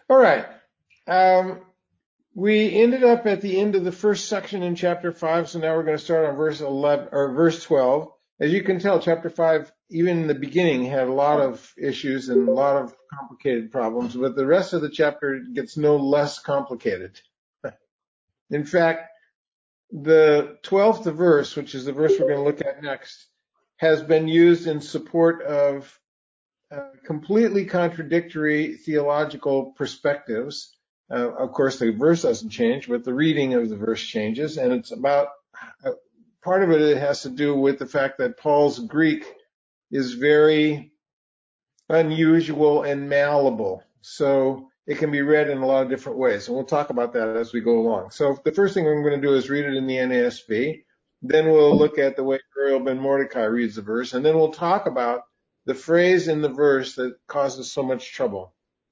All right. Um, we ended up at the end of the first section in chapter 5, so now we're going to start on verse 11 or verse 12. As you can tell, chapter 5, even in the beginning, had a lot of issues and a lot of complicated problems, but the rest of the chapter gets no less complicated. In fact, the 12th verse, which is the verse we're going to look at next, has been used in support of completely contradictory theological perspectives. Of course, the verse doesn't change, but the reading of the verse changes, and it's about part of it has to do with the fact that Paul's Greek is very unusual and malleable, so it can be read in a lot of different ways, and we'll talk about that as we go along. So the first thing I'm going to do is read it in the NASB, then we'll look at the way Uriel ben Mordecai reads the verse, and then we'll talk about the phrase in the verse that causes so much trouble.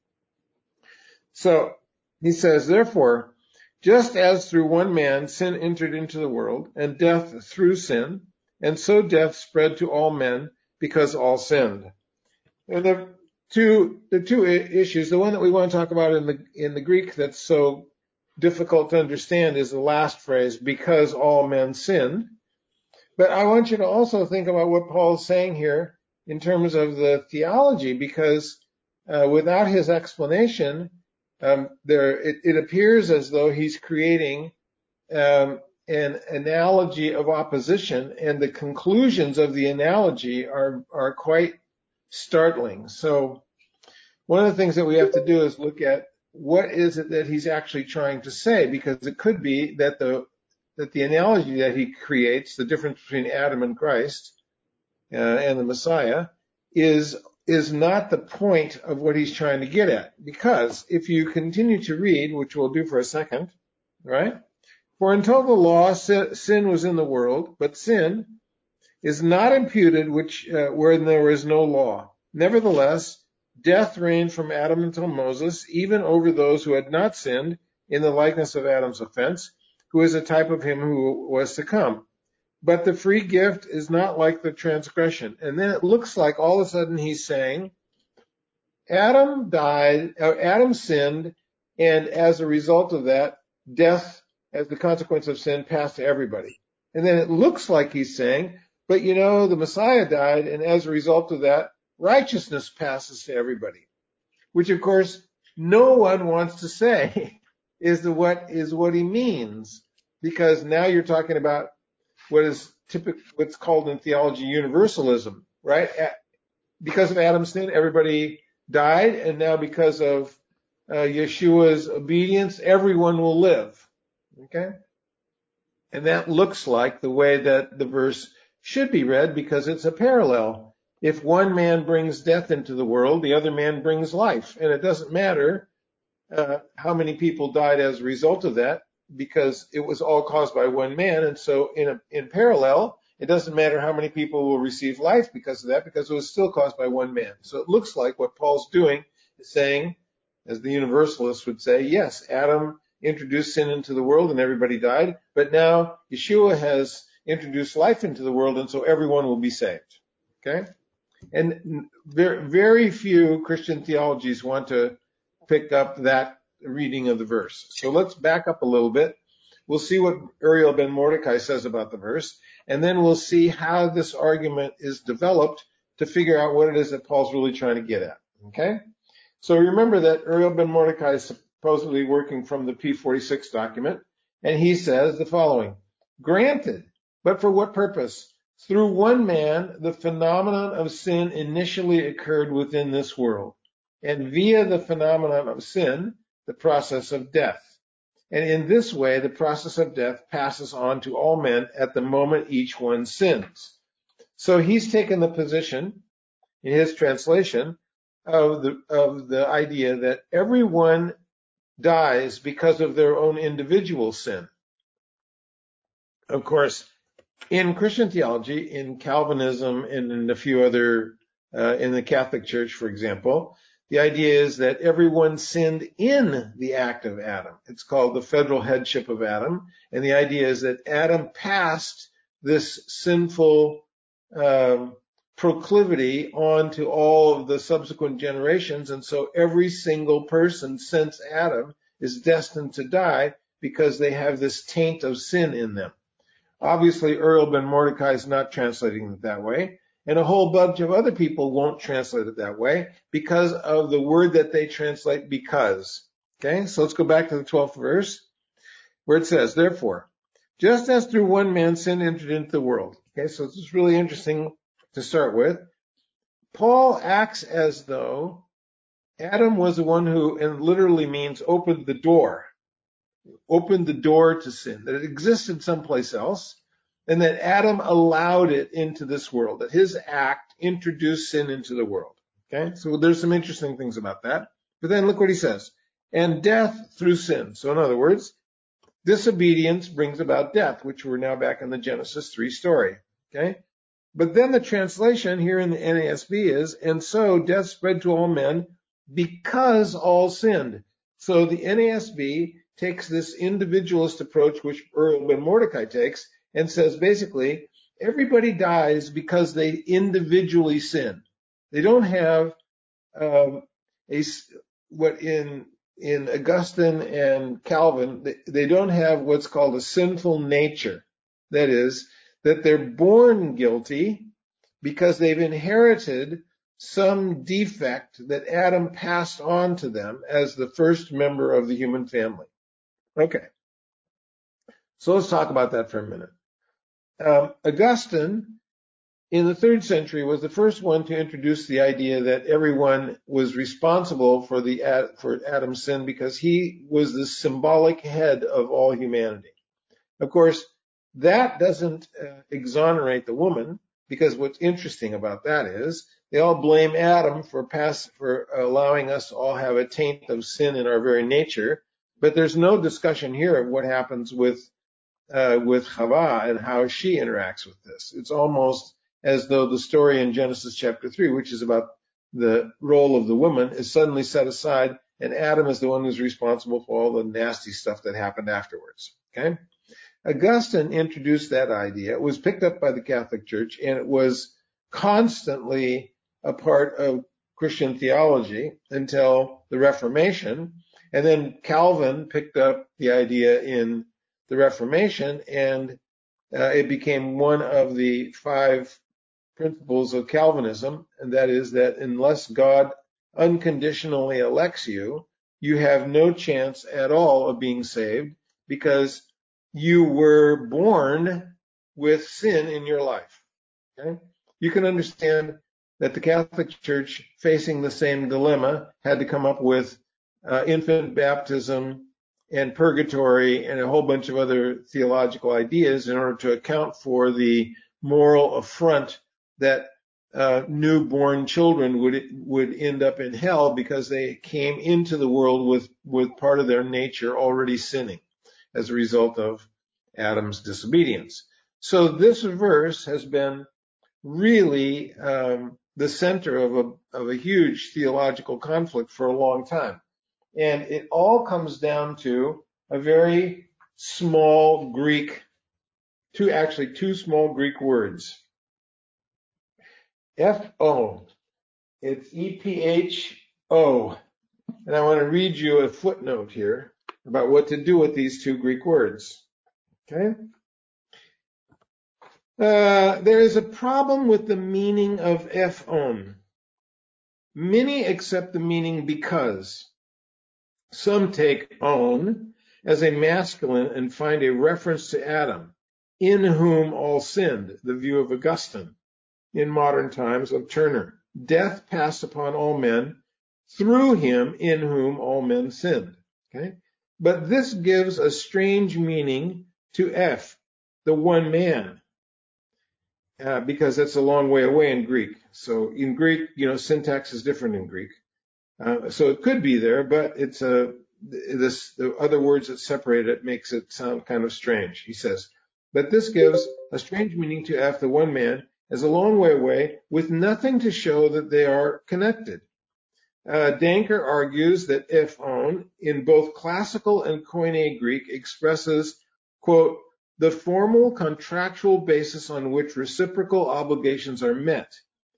So he says, therefore, just as through one man sin entered into the world, and death through sin, and so death spread to all men because all sinned. And the two issues, the one that we want to talk about in the Greek that's so difficult to understand is the last phrase, because all men sinned. But I want you to also think about what Paul's saying here in terms of the theology, because without his explanation, it appears as though he's creating an analogy of opposition, and the conclusions of the analogy are quite startling. So one of the things that we have to do is look at what is it that he's actually trying to say, because it could be that the analogy that he creates, the difference between Adam and Christ and the Messiah, is not the point of what he's trying to get at. Because if you continue to read, which we'll do for a second, right? For until the law, sin was in the world, but sin is not imputed where there is no law. Nevertheless, death reigned from Adam until Moses, even over those who had not sinned, in the likeness of Adam's offense, who is a type of him who was to come. But the free gift is not like the transgression. And then it looks like all of a sudden he's saying, Adam sinned, and as a result of that, death, as the consequence of sin, passed to everybody. And then it looks like he's saying, but the Messiah died, and as a result of that, righteousness passes to everybody. Which, of course, no one wants to say is what he means, because now you're talking about what's called in theology universalism, right? Because of Adam's sin, everybody died, and now because of Yeshua's obedience, everyone will live. Okay? And that looks like the way that the verse should be read, because it's a parallel. If one man brings death into the world, the other man brings life. And it doesn't matter how many people died as a result of that, because it was all caused by one man. And so in parallel, it doesn't matter how many people will receive life because of that, because it was still caused by one man. So it looks like what Paul's doing is saying, as the universalists would say, yes, Adam introduced sin into the world and everybody died, but now Yeshua has introduced life into the world, and so everyone will be saved. Okay? And very few Christian theologies want to pick up that reading of the verse. So let's back up a little bit. We'll see what Uriel ben Mordecai says about the verse, and then we'll see how this argument is developed to figure out what it is that Paul's really trying to get at. Okay? So remember that Uriel ben Mordecai is supposedly working from the P46 document, and he says the following: granted, but for what purpose? Through one man, the phenomenon of sin initially occurred within this world, and via the phenomenon of sin, the process of death. And in this way, the process of death passes on to all men at the moment each one sins. So he's taken the position, in his translation, of the idea that everyone dies because of their own individual sin. Of course, in Christian theology, in Calvinism, and in a few other, in the Catholic Church, for example, the idea is that everyone sinned in the act of Adam. It's called the federal headship of Adam. And the idea is that Adam passed this sinful proclivity on to all of the subsequent generations. And so every single person since Adam is destined to die because they have this taint of sin in them. Obviously, Uriel ben Mordecai is not translating it that way. And a whole bunch of other people won't translate it that way because of the word that they translate because. Okay, so let's go back to the 12th verse where it says, therefore, just as through one man sin entered into the world. Okay, so this is really interesting to start with. Paul acts as though Adam was the one who, and literally means opened the door to sin, that it existed someplace else, and that Adam allowed it into this world, that his act introduced sin into the world. Okay, so there's some interesting things about that. But then look what he says, and death through sin. So in other words, disobedience brings about death, which we're now back in the Genesis 3 story. Okay, but then the translation here in the NASB is, and so death spread to all men because all sinned. So the NASB takes this individualist approach, which Uriel ben Mordecai takes, and says basically everybody dies because they individually sin. They don't have what in Augustine and Calvin, they don't have what's called a sinful nature. That is, that they're born guilty because they've inherited some defect that Adam passed on to them as the first member of the human family. Okay, so let's talk about that for a minute. Augustine, in the 3rd century, was the first one to introduce the idea that everyone was responsible for Adam's sin because he was the symbolic head of all humanity. Of course, that doesn't exonerate the woman, because what's interesting about that is they all blame Adam for allowing us to all have a taint of sin in our very nature, but there's no discussion here of what happens with Chava and how she interacts with this. It's almost as though the story in Genesis chapter 3, which is about the role of the woman, is suddenly set aside, and Adam is the one who's responsible for all the nasty stuff that happened afterwards. Okay? Augustine introduced that idea. It was picked up by the Catholic Church, and it was constantly a part of Christian theology until the Reformation. And then Calvin picked up the idea in the Reformation, and it became one of the 5 principles of Calvinism, and that is that unless God unconditionally elects you, you have no chance at all of being saved because you were born with sin in your life. Okay? You can understand that the Catholic Church, facing the same dilemma, had to come up with infant baptism and purgatory and a whole bunch of other theological ideas in order to account for the moral affront that newborn children would end up in hell because they came into the world with part of their nature already sinning as a result of Adam's disobedience. So this verse has been really the center of a huge theological conflict for a long time. And it all comes down to a very small Greek, two small Greek words. F-O. It's E-P-H-O. And I want to read you a footnote here about what to do with these 2 Greek words. Okay? There is a problem with the meaning of F-on. Many accept the meaning because. Some take on as a masculine and find a reference to Adam, in whom all sinned, the view of Augustine. In modern times of Turner, death passed upon all men through him in whom all men sinned. Okay? But this gives a strange meaning to F, the one man, because that's a long way away in Greek. So in Greek, syntax is different in Greek. So it could be there, but it's the other words that separate it makes it sound kind of strange. He says, but this gives a strange meaning to F, the one man, as a long way away, with nothing to show that they are connected. Danker argues that F-on, in both classical and Koine Greek, expresses, quote, the formal contractual basis on which reciprocal obligations are met,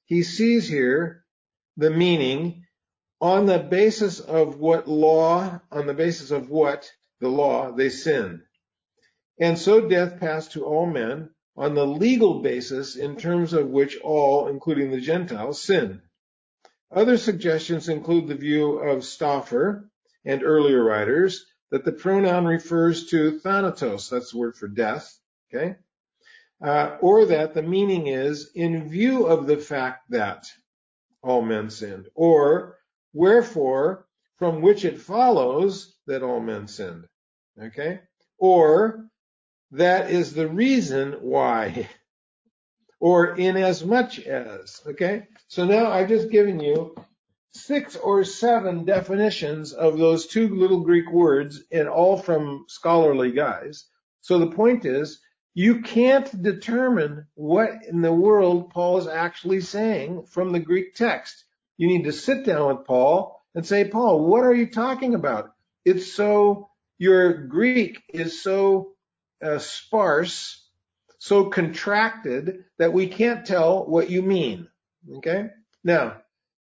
he sees here the meaning on the basis of what law, on the basis of what the law they sinned. And so death passed to all men on the legal basis in terms of which all, including the Gentiles, sinned. Other suggestions include the view of Stauffer and earlier writers that the pronoun refers to thanatos, that's the word for death, okay? Or that the meaning is in view of the fact that all men sinned, or wherefore from which it follows that all men sinned, okay? Or that is the reason why, or inasmuch as, okay? So now I've just given you 6 or 7 definitions of those 2 little Greek words, and all from scholarly guys. So the point is, you can't determine what in the world Paul is actually saying from the Greek text. You need to sit down with Paul and say, Paul, what are you talking about? Your Greek is so sparse, so contracted that we can't tell what you mean. Okay? Now,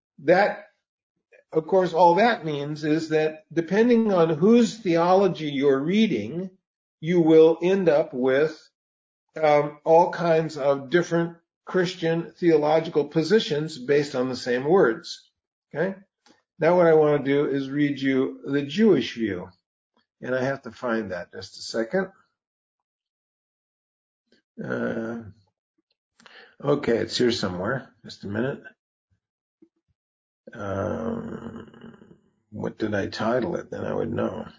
of course, all that means is that depending on whose theology you're reading, you will end up with all kinds of different Christian theological positions based on the same words. Okay? Now what I want to do is read you the Jewish view. And I have to find that just a second. Okay, it's here somewhere. Just a minute. What did I title it? Then I would know.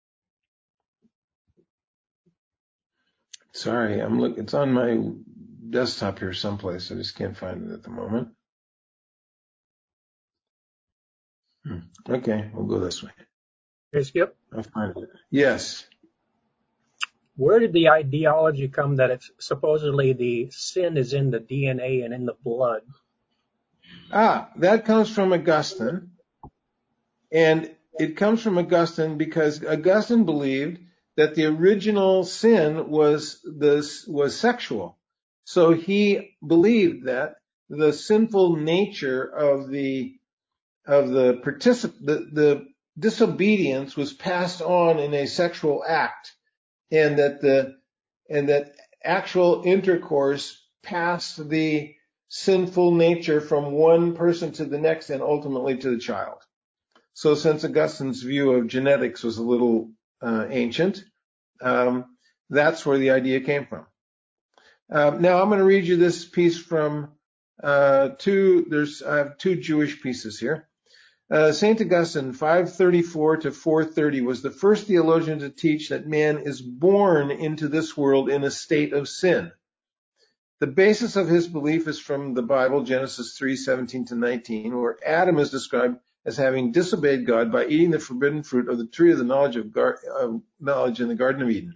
Sorry, it's on my desktop here someplace. I just can't find it at the moment. Okay, we'll go this way. Hey, Skip. I'll find it. Yes. Where did the ideology come that it's supposedly the sin is in the DNA and in the blood? That comes from Augustine. And it comes from Augustine because Augustine believed that the original sin was sexual. So he believed that the sinful nature of the disobedience was passed on in a sexual act, and that actual intercourse passed the sinful nature from one person to the next and ultimately to the child. So since Augustine's view of genetics was a little ancient, that's where the idea came from. Now I'm going to read you this piece from I have 2 Jewish pieces here. St. Augustine, 534 to 430, was the first theologian to teach that man is born into this world in a state of sin. The basis of his belief is from the Bible, Genesis 3:17 to 19, where Adam is described as having disobeyed God by eating the forbidden fruit of the tree of the knowledge in the Garden of Eden.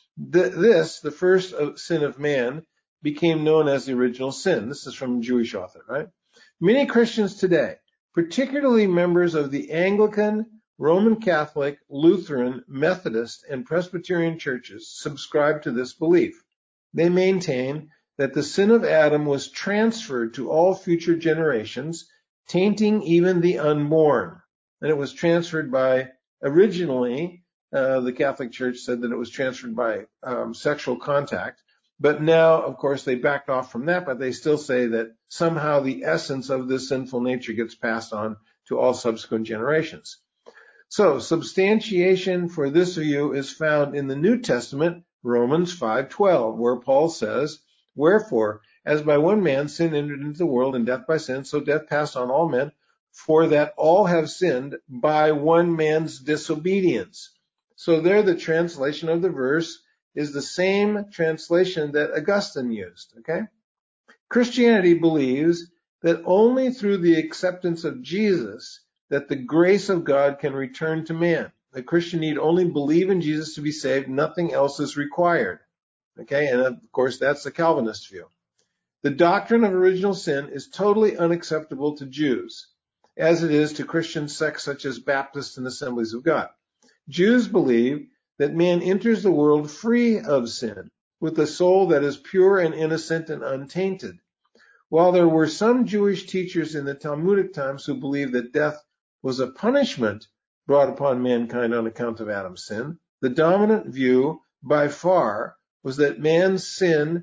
The first sin of man, became known as the original sin. This is from a Jewish author, right? Many Christians today, particularly members of the Anglican, Roman Catholic, Lutheran, Methodist, and Presbyterian churches, subscribe to this belief. They maintain that the sin of Adam was transferred to all future generations, tainting even the unborn. And it was transferred originally, the Catholic Church said that it was transferred by sexual contact. But now, of course, they backed off from that, but they still say that somehow the essence of this sinful nature gets passed on to all subsequent generations. So, substantiation for this view is found in the New Testament, Romans 5:12, where Paul says, "Wherefore, as by one man sin entered into the world, and death by sin, so death passed on all men, for that all have sinned by one man's disobedience." So there the translation of the verse is the same translation that Augustine used, okay? Christianity believes that only through the acceptance of Jesus that the grace of God can return to man. The Christian need only believe in Jesus to be saved. Nothing else is required, okay? And of course, that's the Calvinist view. The doctrine of original sin is totally unacceptable to Jews, as it is to Christian sects such as Baptists and Assemblies of God. Jews believe that man enters the world free of sin, with a soul that is pure and innocent and untainted. While there were some Jewish teachers in the Talmudic times who believed that death was a punishment brought upon mankind on account of Adam's sin, the dominant view by far was that man sins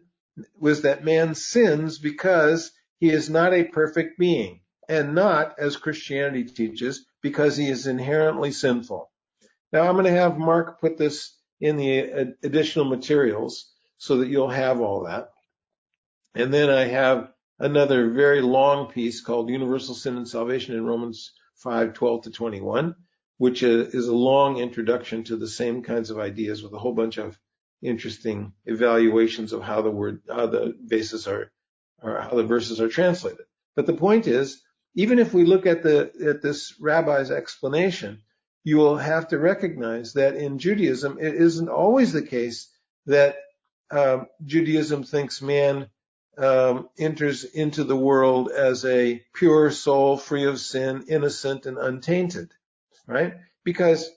because he is not a perfect being, and not, as Christianity teaches, because he is inherently sinful. Now I'm going to have Mark put this in the additional materials so that you'll have all that. And then I have another very long piece called Universal Sin and Salvation in Romans 5:12-21, which is a long introduction to the same kinds of ideas with a whole bunch of interesting evaluations of how the verses are translated. But the point is, even if we look at this rabbi's explanation, you will have to recognize that in Judaism, it isn't always the case that Judaism thinks man enters into the world as a pure soul, free of sin, innocent and untainted, right? Because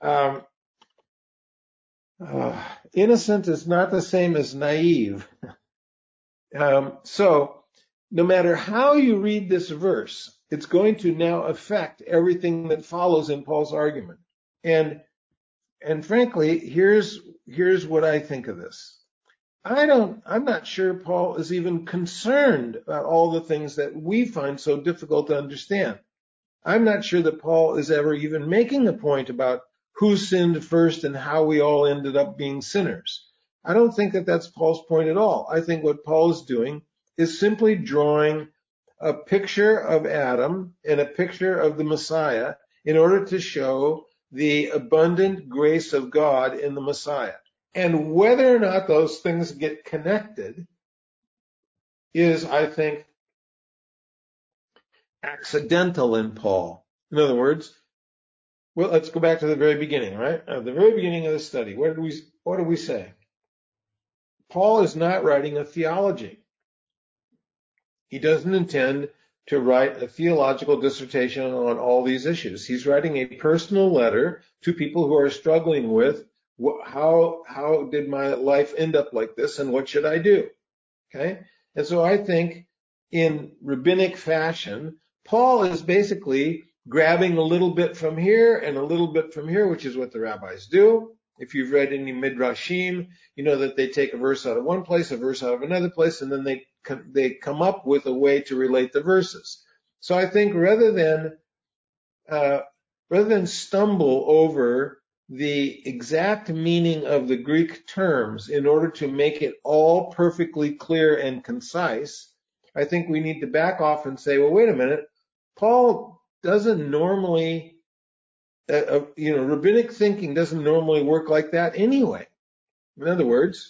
innocent is not the same as naive. So no matter how you read this verse, it's going to now affect everything that follows in Paul's argument. And frankly, here's what I think of this. I'm not sure Paul is even concerned about all the things that we find so difficult to understand. I'm not sure that Paul is ever even making a point about who sinned first and how we all ended up being sinners. I don't think that that's Paul's point at all. I think what Paul is doing is simply drawing a picture of Adam and a picture of the Messiah in order to show the abundant grace of God in the Messiah. And whether or not those things get connected is, I think, accidental in Paul. In other words, well, let's go back to the very beginning, right? At the very beginning of the study, what do we say? Paul is not writing a theology. He doesn't intend to write a theological dissertation on all these issues. He's writing a personal letter to people who are struggling with how did my life end up like this and what should I do? Okay. And so I think in rabbinic fashion, Paul is basically grabbing a little bit from here and a little bit from here, which is what the rabbis do. If you've read any midrashim, you know that they take a verse out of one place, a verse out of another place, and then they come up with a way to relate the verses. So I think rather than stumble over the exact meaning of the Greek terms in order to make it all perfectly clear and concise, I think we need to back off and say, well, wait a minute, Paul doesn't normally, rabbinic thinking doesn't normally work like that anyway. In other words,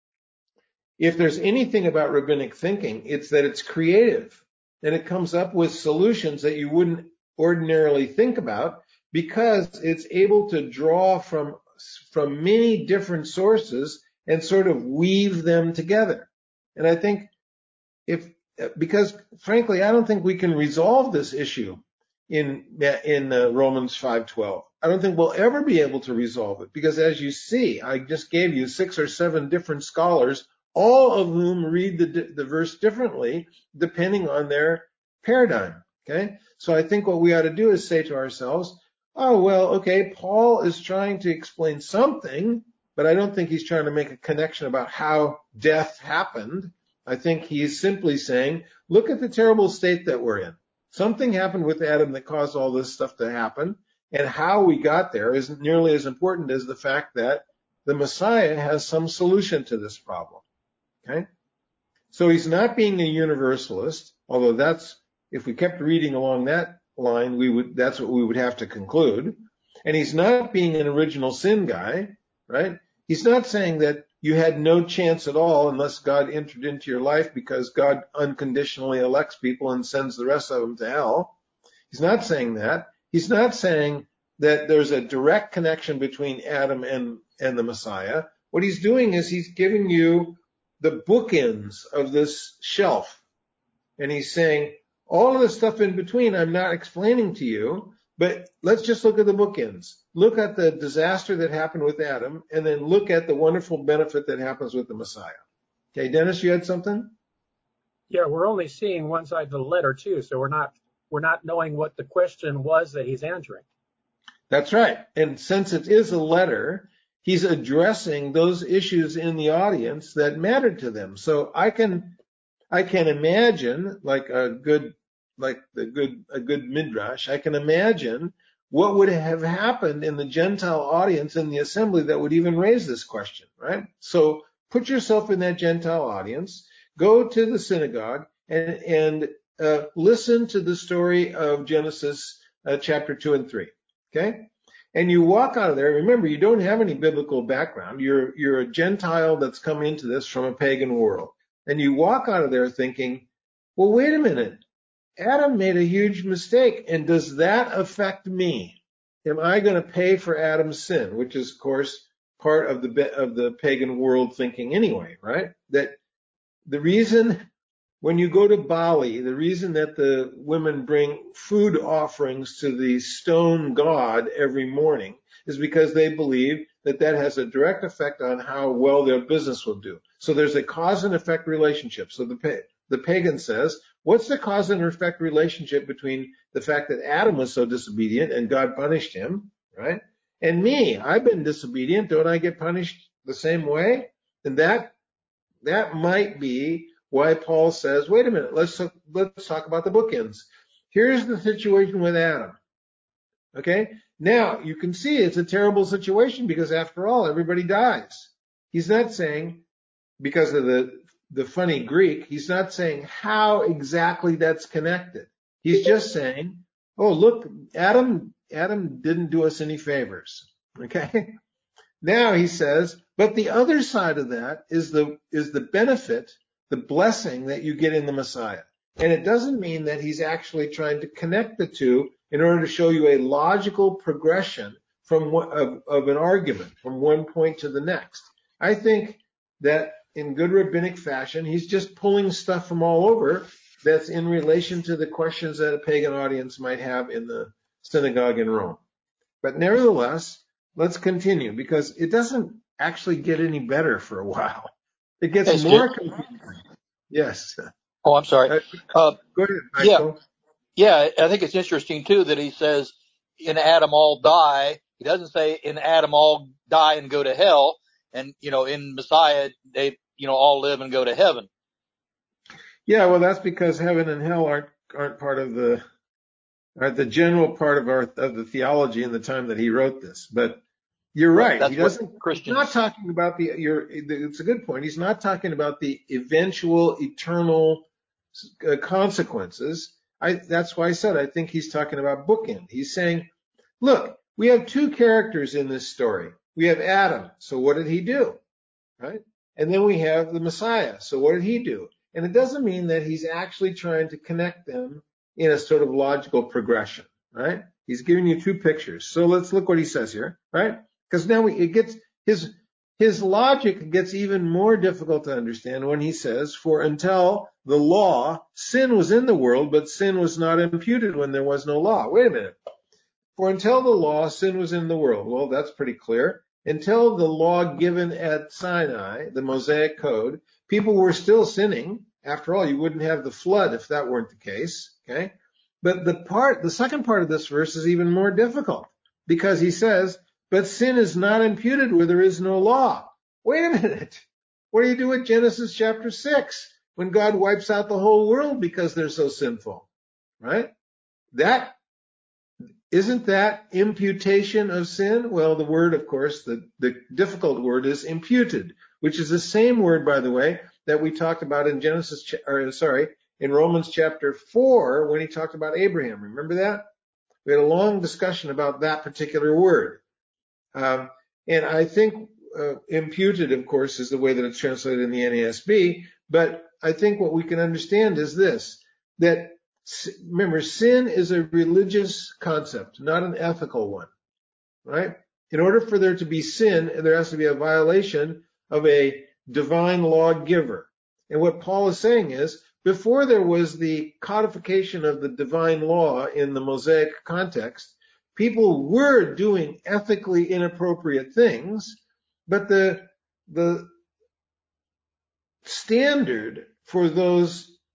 if there's anything about rabbinic thinking, it's that it's creative and it comes up with solutions that you wouldn't ordinarily think about because it's able to draw from many different sources and sort of weave them together. And I think because frankly, I don't think we can resolve this issue in Romans 5:12. I don't think we'll ever be able to resolve it because as you see, I just gave you 6 or 7 different scholars, all of whom read the verse differently depending on their paradigm. Okay. So I think what we ought to do is say to ourselves, oh, well, okay, Paul is trying to explain something, but I don't think he's trying to make a connection about how death happened. I think he's simply saying, look at the terrible state that we're in. Something happened with Adam that caused all this stuff to happen, and how we got there isn't nearly as important as the fact that the Messiah has some solution to this problem. Okay? So he's not being a universalist, although if we kept reading along that line, that's what we would have to conclude. And he's not being an original sin guy, right? He's not saying that you had no chance at all unless God entered into your life because God unconditionally elects people and sends the rest of them to hell. He's not saying that. He's not saying that there's a direct connection between Adam and the Messiah. What he's doing is he's giving you the bookends of this shelf. And he's saying, all of the stuff in between I'm not explaining to you, but let's just look at the bookends. Look at the disaster that happened with Adam, and then look at the wonderful benefit that happens with the Messiah. Okay, Dennis, you had something? Yeah, we're only seeing one side of the letter too, so we're not knowing what the question was that he's answering. That's right. And since it is a letter, he's addressing those issues in the audience that matter to them. So I can imagine a good midrash. I can imagine what would have happened in the Gentile audience in the assembly that would even raise this question, right? So put yourself in that Gentile audience, go to the synagogue and listen to the story of Genesis chapter 2 and 3. Okay? And you walk out of there. Remember, you don't have any biblical background. You're a Gentile that's come into this from a pagan world. And you walk out of there thinking, well, wait a minute. Adam made a huge mistake. And does that affect me? Am I going to pay for Adam's sin? Which is, of course, part of the pagan world thinking anyway, right? That the reason when you go to Bali, the reason that the women bring food offerings to the stone god every morning is because they believe that that has a direct effect on how well their business will do. So there's a cause and effect relationship. So the pagan says, what's the cause and effect relationship between the fact that Adam was so disobedient and God punished him, right? And me, I've been disobedient. Don't I get punished the same way? And that might be why Paul says, wait a minute, let's talk about the bookends. Here's the situation with Adam. Okay? Now, you can see it's a terrible situation because after all, everybody dies. He's not saying, because of the funny Greek, he's not saying how exactly that's connected. He's just saying, oh, look, Adam didn't do us any favors. Okay? Now he says, but the other side of that is the benefit, the blessing that you get in the Messiah. And it doesn't mean that he's actually trying to connect the two in order to show you a logical progression of an argument from one point to the next. I think that in good rabbinic fashion, he's just pulling stuff from all over that's in relation to the questions that a pagan audience might have in the synagogue in Rome. But nevertheless, let's continue because it doesn't actually get any better for a while. It gets Hey, more Stu. confusing. Yes. Oh, I'm sorry. Uh, Uh, Go ahead, yeah, Michael. yeah. I think it's interesting too that he says, "In Adam all die." He doesn't say, "In Adam all die and go to hell." And in Messiah, they all live and go to heaven. Yeah, well, that's because heaven and hell aren't part of aren't the general part of the theology in the time that he wrote this. But you're Right. right. That's what He's not Christians. talking about it's a good point. He's not talking about the eventual eternal consequences. That's why I said I think he's talking about bookend. He's saying, look, we have two characters in this story. We have Adam. So what did he do? Right? And then we have the Messiah. So what did he do? And it doesn't mean that he's actually trying to connect them in a sort of logical progression, right? He's giving you two pictures. So let's look what he says here, right? Because now it gets his logic gets even more difficult to understand when he says, for until the law, sin was in the world, but sin was not imputed when there was no law. Wait a minute. For until the law, sin was in the world. Well, that's pretty clear. Until the law given at Sinai, the Mosaic Code, people were still sinning. After all, you wouldn't have the flood if that weren't the case. Okay? But the second part of this verse is even more difficult because he says, but sin is not imputed where there is no law. Wait a minute. What do you do with Genesis chapter 6 when God wipes out the whole world because they're so sinful? Right? Isn't that imputation of sin? Well, the word, of course, the difficult word is imputed, which is the same word, by the way, that we talked about in in Romans chapter 4 when he talked about Abraham. Remember that? We had a long discussion about that particular word. And I think imputed, of course, is the way that it's translated in the NASB. But I think what we can understand is this, that remember, sin is a religious concept, not an ethical one, right? In order for there to be sin, there has to be a violation of a divine lawgiver. And what Paul is saying is, before there was the codification of the divine law in the Mosaic context, people were doing ethically inappropriate things, but the standard for those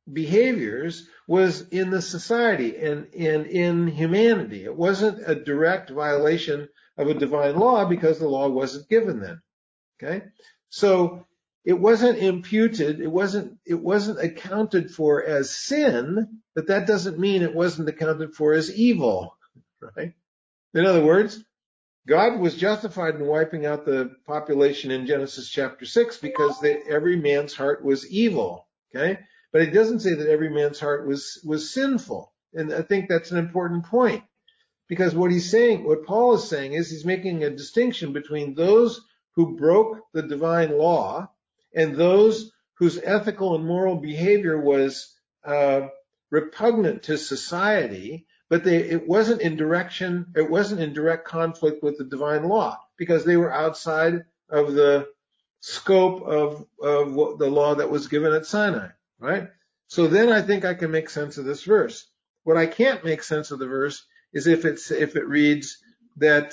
behaviors was in the society and in humanity. It wasn't a direct violation of a divine law because the law wasn't given then. Okay? So it wasn't imputed, it wasn't accounted for as sin, but that doesn't mean it wasn't accounted for as evil, right? In other words, God was justified in wiping out the population in Genesis chapter 6 because every man's heart was evil, okay? But it doesn't say that every man's heart was sinful. And I think that's an important point because what Paul is saying is he's making a distinction between those who broke the divine law and those whose ethical and moral behavior was repugnant to society, but it wasn't in direct conflict with the divine law because they were outside of the scope of the law that was given at Sinai, right? So then I think I can make sense of this verse. What I can't make sense of the verse is if it reads that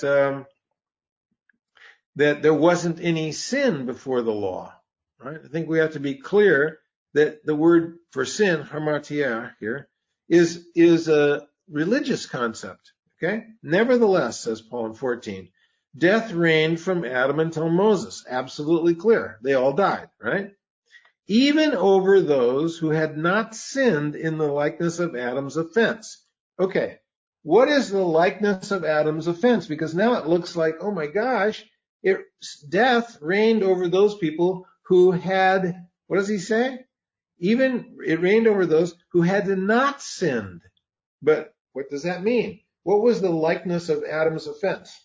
there wasn't any sin before the law, right? I think we have to be clear that the word for sin, hamartia here, is a religious concept, okay? Nevertheless, says Paul in 14, death reigned from Adam until Moses. Absolutely clear. They all died, right? Even over those who had not sinned in the likeness of Adam's offense. Okay, what is the likeness of Adam's offense? Because now it looks like, oh my gosh, death reigned over those people who had, what does he say? Even it reigned over those who had not sinned. But what does that mean? What was the likeness of Adam's offense?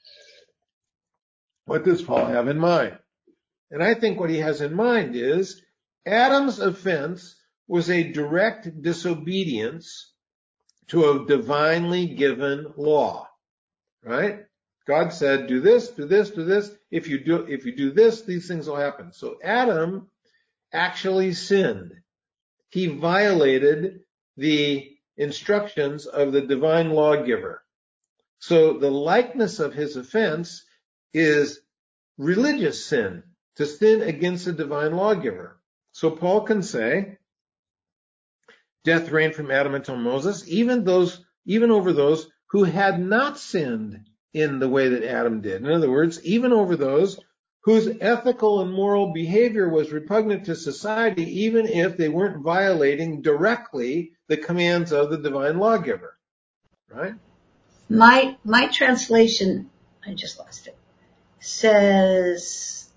What does Paul have in mind? And I think what he has in mind is Adam's offense was a direct disobedience to a divinely given law, right? God said, do this, do this, do this. If you do this, these things will happen. So Adam actually sinned. He violated the instructions of the divine lawgiver. So the likeness of his offense is religious sin, to sin against the divine lawgiver. So Paul can say, death reigned from Adam until Moses, even over those who had not sinned in the way that Adam did. In other words, even over those whose ethical and moral behavior was repugnant to society, even if they weren't violating directly the commands of the divine lawgiver. Right? My translation, I just lost it, says,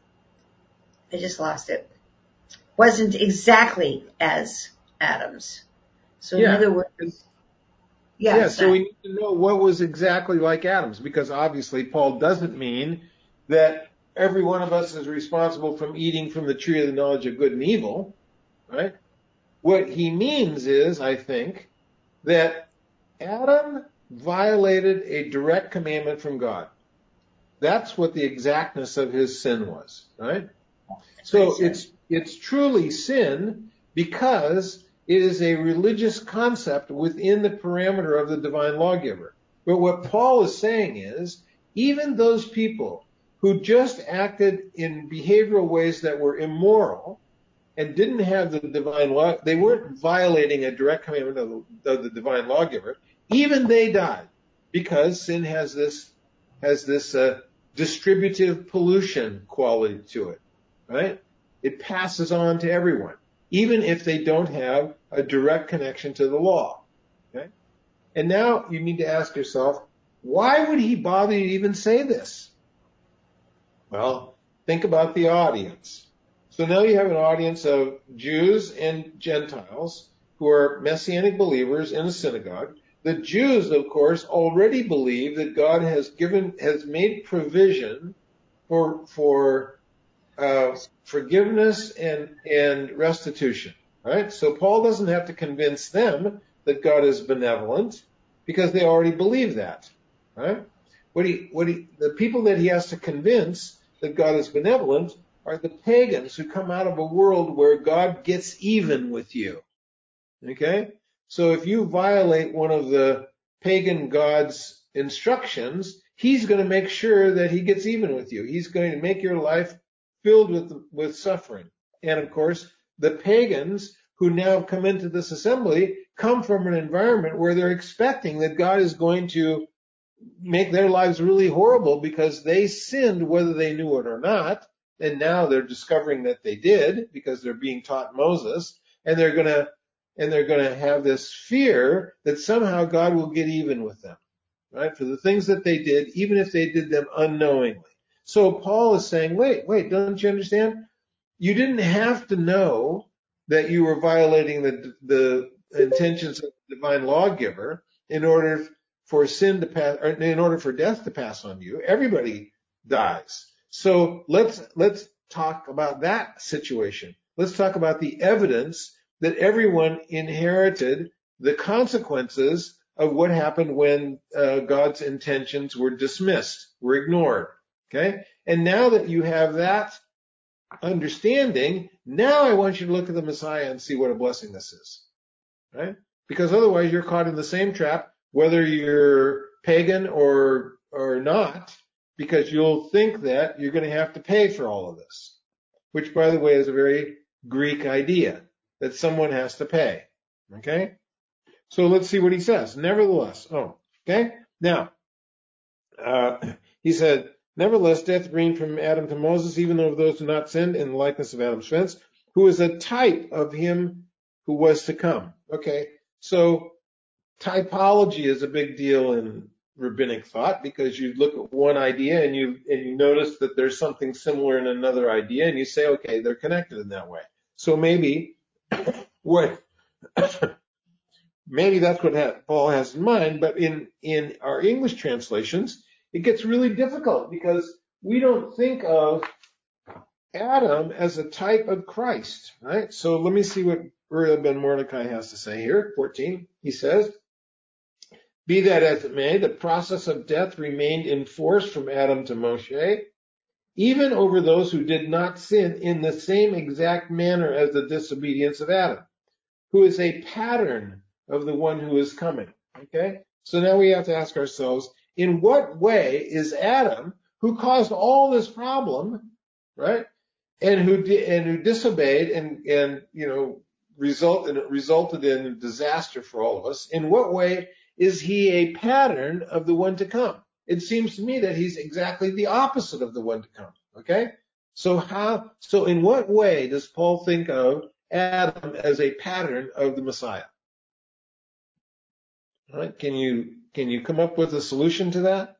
wasn't exactly as Adam's. So in other words, so we need to know what was exactly like Adam's, because obviously Paul doesn't mean that every one of us is responsible from eating from the tree of the knowledge of good and evil, right? What he means is, I think, that Adam violated a direct commandment from God. That's what the exactness of his sin was, right? So it's truly sin because it is a religious concept within the parameter of the divine lawgiver. But what Paul is saying is, even those people who just acted in behavioral ways that were immoral and didn't have the divine law, they weren't violating a direct commandment of the divine lawgiver, even they died because sin has this distributive pollution quality to it, right? It passes on to everyone, even if they don't have a direct connection to the law, okay? And now you need to ask yourself, why would he bother to even say this? Well, think about the audience. So now you have an audience of Jews and Gentiles who are Messianic believers in a synagogue. The Jews, of course, already believe that God has made provision for forgiveness and restitution, right? So Paul doesn't have to convince them that God is benevolent because they already believe that, right? The people that he has to convince that God is benevolent are the pagans who come out of a world where God gets even with you, okay? So if you violate one of the pagan god's instructions, he's going to make sure that he gets even with you. He's going to make your life filled with suffering. And of course, the pagans who now come into this assembly come from an environment where they're expecting that God is going to make their lives really horrible because they sinned whether they knew it or not. And now they're discovering that they did because they're being taught Moses, and they're going to have this fear that somehow God will get even with them, right? For the things that they did, even if they did them unknowingly. So Paul is saying, wait, don't you understand? You didn't have to know that you were violating the intentions of the divine lawgiver in order for sin to pass, or in order for death to pass on you. Everybody dies. So let's talk about that situation. Let's talk about the evidence that everyone inherited the consequences of what happened when God's intentions were dismissed, were ignored. Okay? And now that you have that understanding, now I want you to look at the Messiah and see what a blessing this is. Right? Because otherwise you're caught in the same trap, whether you're pagan or not, because you'll think that you're going to have to pay for all of this, which, by the way, is a very Greek idea, that someone has to pay. Okay? So let's see what he says. Nevertheless, okay? Now, he said, nevertheless, death reigned from Adam to Moses, even though those who not sinned in the likeness of Adam's offense, who is a type of him who was to come. Okay, so typology is a big deal in rabbinic thought, because you look at one idea and you notice that there's something similar in another idea, and you say, okay, they're connected in that way. So maybe maybe that's what Paul has in mind, but in our English translations, it gets really difficult because we don't think of Adam as a type of Christ, right? So let me see what Uriel ben Mordecai has to say here. 14, he says, be that as it may, the process of death remained in force from Adam to Moshe, even over those who did not sin in the same exact manner as the disobedience of Adam, who is a pattern of the one who is coming. Okay? So now we have to ask ourselves, in what way is Adam, who caused all this problem, right? And who disobeyed and resulted in disaster for all of us, in what way is he a pattern of the one to come? It seems to me that he's exactly the opposite of the one to come. Okay? So in what way does Paul think of Adam as a pattern of the Messiah? All right? Can you come up with a solution to that?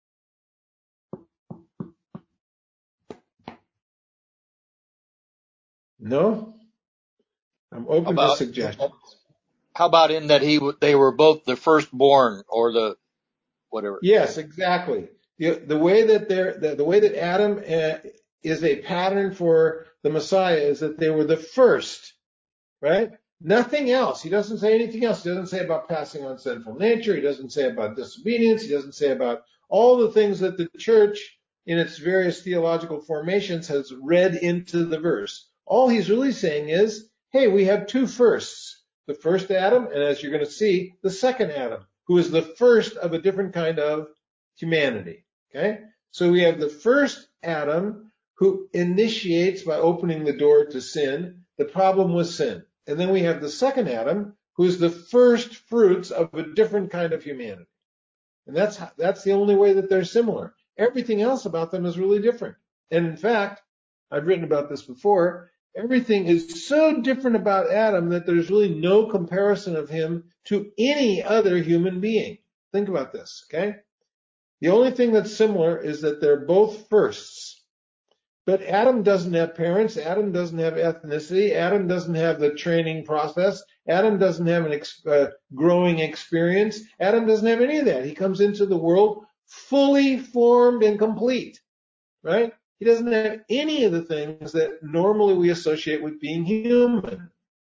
No? I'm open to suggestions. How about in that they were both the firstborn, or the whatever? Yes, exactly. The way that Adam is a pattern for the Messiah is that they were the first, right? Nothing else. He doesn't say anything else. He doesn't say about passing on sinful nature. He doesn't say about disobedience. He doesn't say about all the things that the church in its various theological formations has read into the verse. All he's really saying is, hey, we have two firsts. The first Adam, and as you're going to see, the second Adam, who is the first of a different kind of humanity. Okay? So we have the first Adam who initiates by opening the door to sin. The problem was sin. And then we have the second Adam, who is the first fruits of a different kind of humanity. And that's the only way that they're similar. Everything else about them is really different. And in fact, I've written about this before, everything is so different about Adam that there's really no comparison of him to any other human being. Think about this, okay? The only thing that's similar is that they're both firsts. But Adam doesn't have parents. Adam doesn't have ethnicity. Adam doesn't have the training process. Adam doesn't have an growing experience. Adam doesn't have any of that. He comes into the world fully formed and complete, right? He doesn't have any of the things that normally we associate with being human.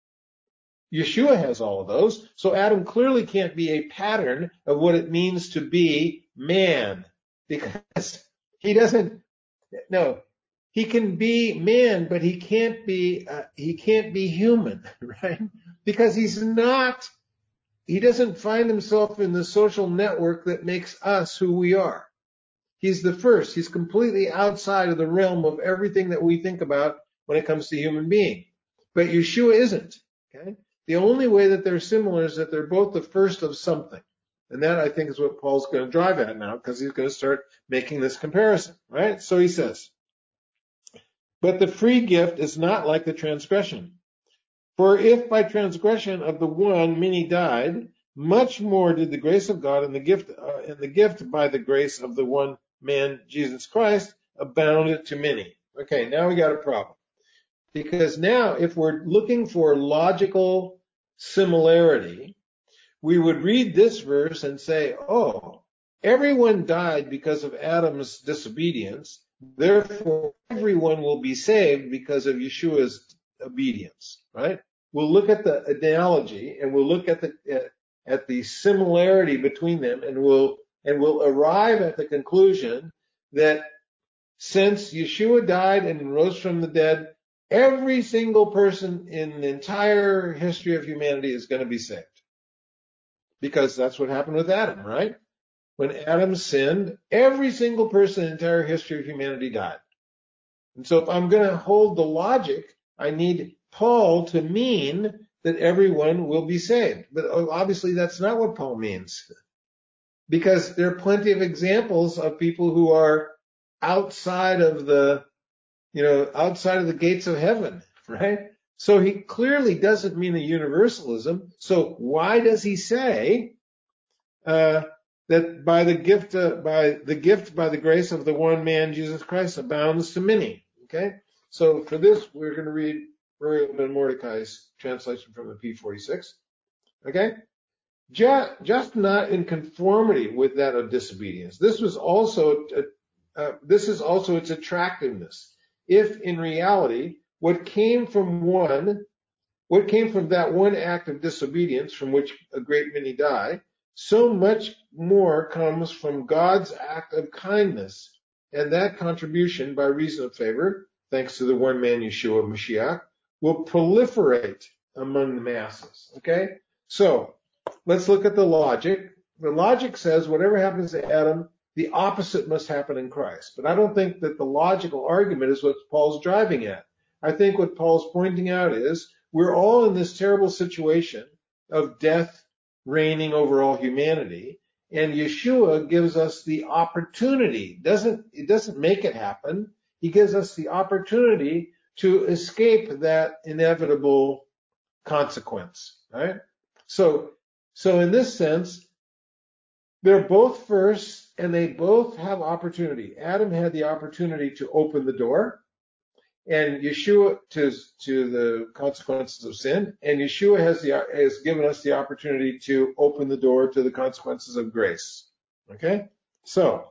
Yeshua has all of those. So Adam clearly can't be a pattern of what it means to be man, because he doesn't, no. He can be man, but he can't be human, right? Because he doesn't find himself in the social network that makes us who we are. He's the first. He's completely outside of the realm of everything that we think about when it comes to human being. But Yeshua isn't. Okay? The only way that they're similar is that they're both the first of something. And that, I think, is what Paul's going to drive at now, because he's going to start making this comparison, right? So he says, but the free gift is not like the transgression. For if by transgression of the one many died, much more did the grace of God and the gift by the grace of the one man, Jesus Christ, abounded to many. Okay, now we got a problem. Because now, if we're looking for logical similarity, we would read this verse and say, oh, everyone died because of Adam's disobedience, therefore everyone will be saved because of Yeshua's obedience, right? We'll look at the analogy and we'll look at the similarity between them, and we'll arrive at the conclusion that since Yeshua died and rose from the dead, every single person in the entire history of humanity is going to be saved. Because that's what happened with Adam, right? When Adam sinned, every single person in the entire history of humanity died. And so if I'm going to hold the logic, I need Paul to mean that everyone will be saved. But obviously that's not what Paul means. Because there are plenty of examples of people who are outside of the gates of heaven, right? So he clearly doesn't mean a universalism. So why does he say that by the gift by the grace of the one man Jesus Christ abounds to many? Okay, so for this we're going to read Uriel ben Mordecai's translation from the P46. Okay, just not in conformity with that of disobedience. This is also its attractiveness. If in reality what came from that one act of disobedience from which a great many die, so much more comes from God's act of kindness, and that contribution by reason of favor, thanks to the one man Yeshua Mashiach, will proliferate among the masses. Okay? So, let's look at the logic. The logic says whatever happens to Adam, the opposite must happen in Christ. But I don't think that the logical argument is what Paul's driving at. I think what Paul's pointing out is we're all in this terrible situation of death reigning over all humanity, and Yeshua gives us the opportunity. It doesn't make it happen. He gives us the opportunity to escape that inevitable consequence, right? So in this sense, they're both first, and they both have opportunity. Adam had the opportunity to open the door, and Yeshua to the consequences of sin, and Yeshua has given us the opportunity to open the door to the consequences of grace. Okay? So,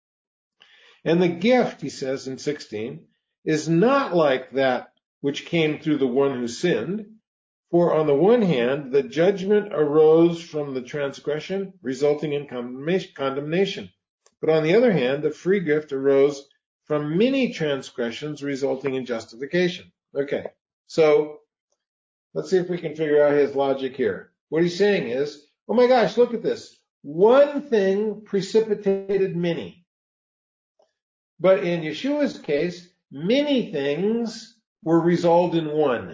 and the gift, he says in 16, is not like that which came through the one who sinned. For on the one hand, the judgment arose from the transgression, resulting in condemnation. But on the other hand, the free gift arose from many transgressions, resulting in justification. Okay, so let's see if we can figure out his logic here. What he's saying is, oh my gosh, look at this. One thing precipitated many. But in Yeshua's case, many things were resolved in one.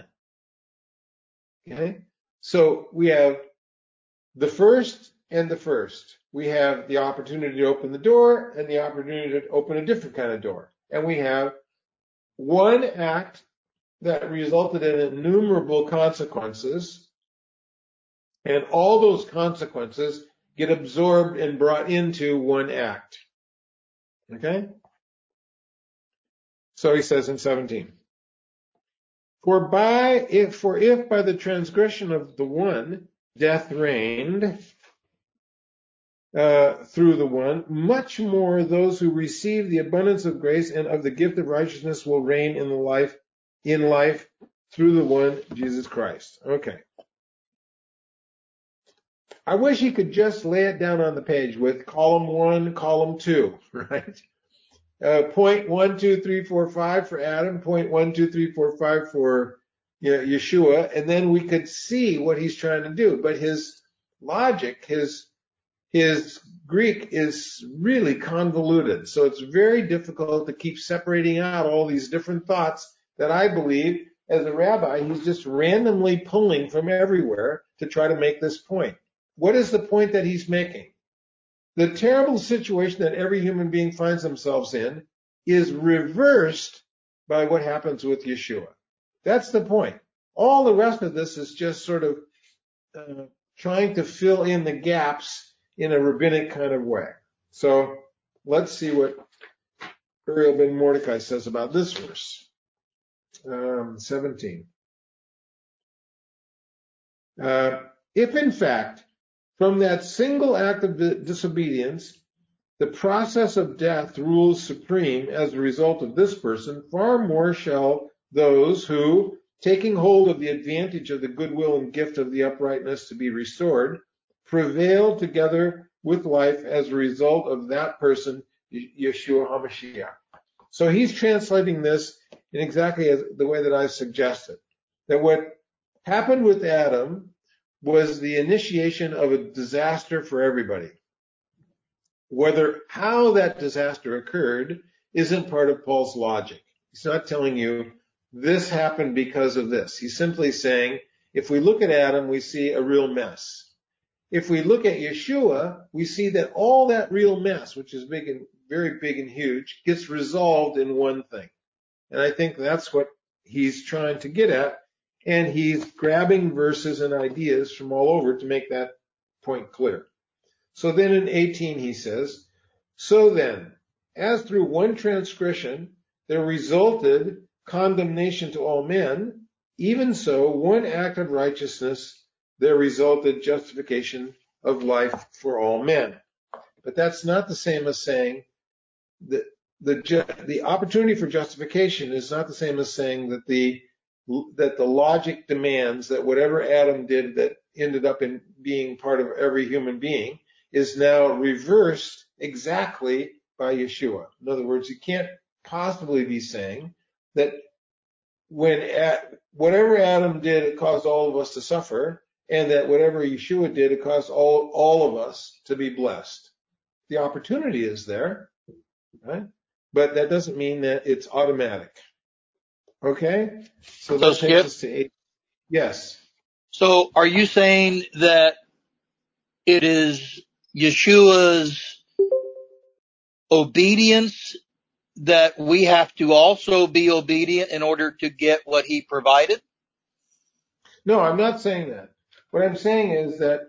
Okay, so we have the first and the first. We have the opportunity to open the door and the opportunity to open a different kind of door. And we have one act that resulted in innumerable consequences, and all those consequences get absorbed and brought into one act. Okay? So he says in 17. For if by the transgression of the one death reigned through the one, much more those who receive the abundance of grace and of the gift of righteousness will reign in life through the one Jesus Christ. Okay. I wish he could just lay it down on the page with column 1, column 2, right? Point 1, 2, 3, 4, 5 for Adam, point 1, 2, 3, 4, 5 for Yeshua, and then we could see what he's trying to do. But his logic, his Greek is really convoluted, so it's very difficult to keep separating out all these different thoughts that I believe as a rabbi, he's just randomly pulling from everywhere to try to make this point. What is the point that he's making? The terrible situation that every human being finds themselves in is reversed by what happens with Yeshua. That's the point. All the rest of this is just sort of trying to fill in the gaps in a rabbinic kind of way. So let's see what Uriel ben Mordecai says about this verse. 17. If in fact, from that single act of disobedience, the process of death rules supreme as a result of this person, far more shall those who, taking hold of the advantage of the goodwill and gift of the uprightness to be restored, prevail together with life as a result of that person, Yeshua HaMashiach. So he's translating this in exactly the way that I suggested. That what happened with Adam was the initiation of a disaster for everybody. How that disaster occurred isn't part of Paul's logic. He's not telling you this happened because of this. He's simply saying, if we look at Adam, we see a real mess. If we look at Yeshua, we see that all that real mess, which is big and very big and huge, gets resolved in one thing. And I think that's what he's trying to get at. And he's grabbing verses and ideas from all over to make that point clear. So then in 18 he says, so then, as through one transgression there resulted condemnation to all men, even so one act of righteousness there resulted justification of life for all men. But that's not the same as saying that the opportunity for justification is not the same as saying that the logic demands that whatever Adam did that ended up in being part of every human being is now reversed exactly by Yeshua. In other words, you can't possibly be saying that whatever Adam did, it caused all of us to suffer, and that whatever Yeshua did, it caused all of us to be blessed. The opportunity is there, right? But that doesn't mean that it's automatic. Okay? So that takes us to 8. Yes. So are you saying that it is Yeshua's obedience that we have to also be obedient in order to get what he provided? No, I'm not saying that. What I'm saying is that,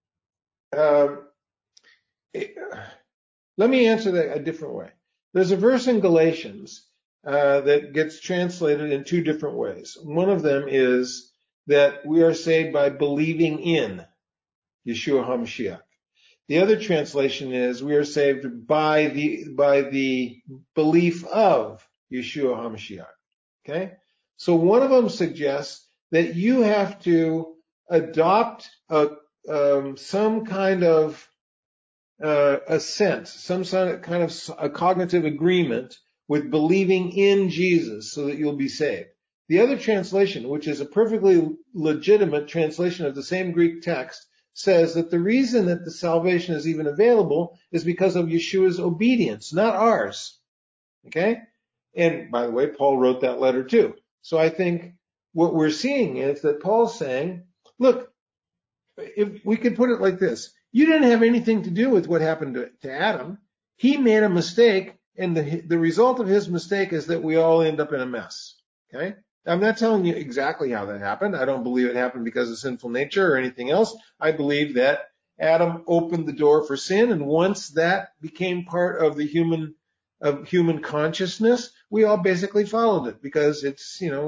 let me answer that a different way. There's a verse in Galatians that gets translated in 2 different ways. One of them is that we are saved by believing in Yeshua HaMashiach. The other translation is we are saved by the belief of Yeshua HaMashiach. Okay? So one of them suggests that you have to adopt some kind of assent, some kind of a cognitive agreement with believing in Jesus so that you'll be saved. The other translation, which is a perfectly legitimate translation of the same Greek text, says that the reason that the salvation is even available is because of Yeshua's obedience, not ours. Okay? And by the way, Paul wrote that letter too. So I think what we're seeing is that Paul's saying, look, if we could put it like this, you didn't have anything to do with what happened to Adam. He made a mistake, and the result of his mistake is that we all end up in a mess. Okay? I'm not telling you exactly how that happened. I don't believe it happened because of sinful nature or anything else. I believe that Adam opened the door for sin, and once that became part of the human consciousness, we all basically followed it because it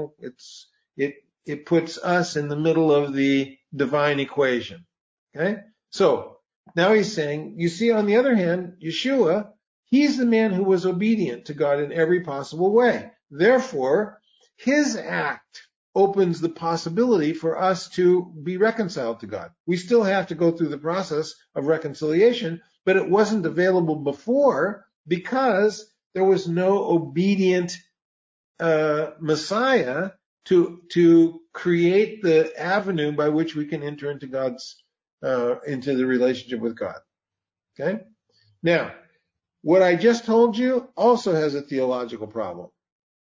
puts us in the middle of the divine equation. Okay? So now he's saying, you see, on the other hand, Yeshua, he's the man who was obedient to God in every possible way. Therefore, his act opens the possibility for us to be reconciled to God. We still have to go through the process of reconciliation, but it wasn't available before because there was no obedient Messiah to create the avenue by which we can enter into into the relationship with God. Okay? Now, what I just told you also has a theological problem.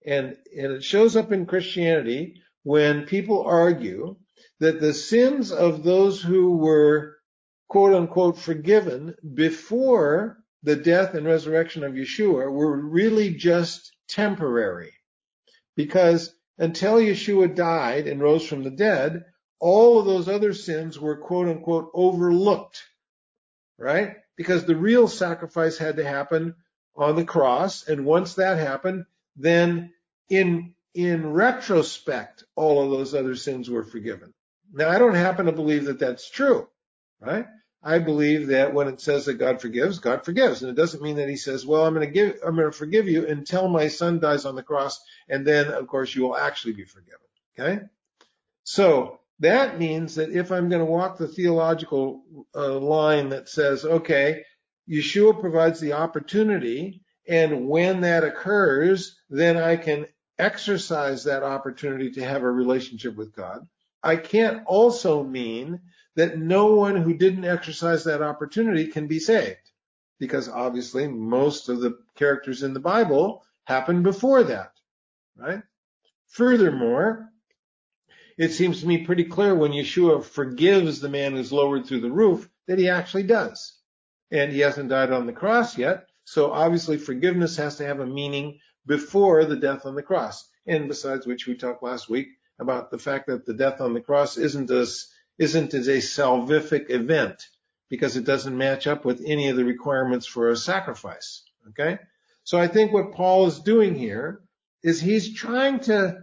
And it shows up in Christianity when people argue that the sins of those who were quote unquote forgiven before the death and resurrection of Yeshua were really just temporary. Because until Yeshua died and rose from the dead, all of those other sins were quote unquote overlooked, right? Because the real sacrifice had to happen on the cross. And once that happened, then in retrospect, all of those other sins were forgiven. Now, I don't happen to believe that that's true, right? I believe that when it says that God forgives, God forgives. And it doesn't mean that he says, well, I'm going to forgive you until my son dies on the cross. And then, of course, you will actually be forgiven. Okay. So that means that if I'm going to walk the theological line that says, okay, Yeshua provides the opportunity, and when that occurs, then I can exercise that opportunity to have a relationship with God. I can't also mean that no one who didn't exercise that opportunity can be saved, because obviously most of the characters in the Bible happened before that, right? Furthermore, it seems to me pretty clear when Yeshua forgives the man who's lowered through the roof that he actually does. And he hasn't died on the cross yet, so obviously forgiveness has to have a meaning before the death on the cross. And besides which, we talked last week about the fact that the death on the cross isn't as a salvific event, because it doesn't match up with any of the requirements for a sacrifice. Okay? So I think what Paul is doing here is he's trying to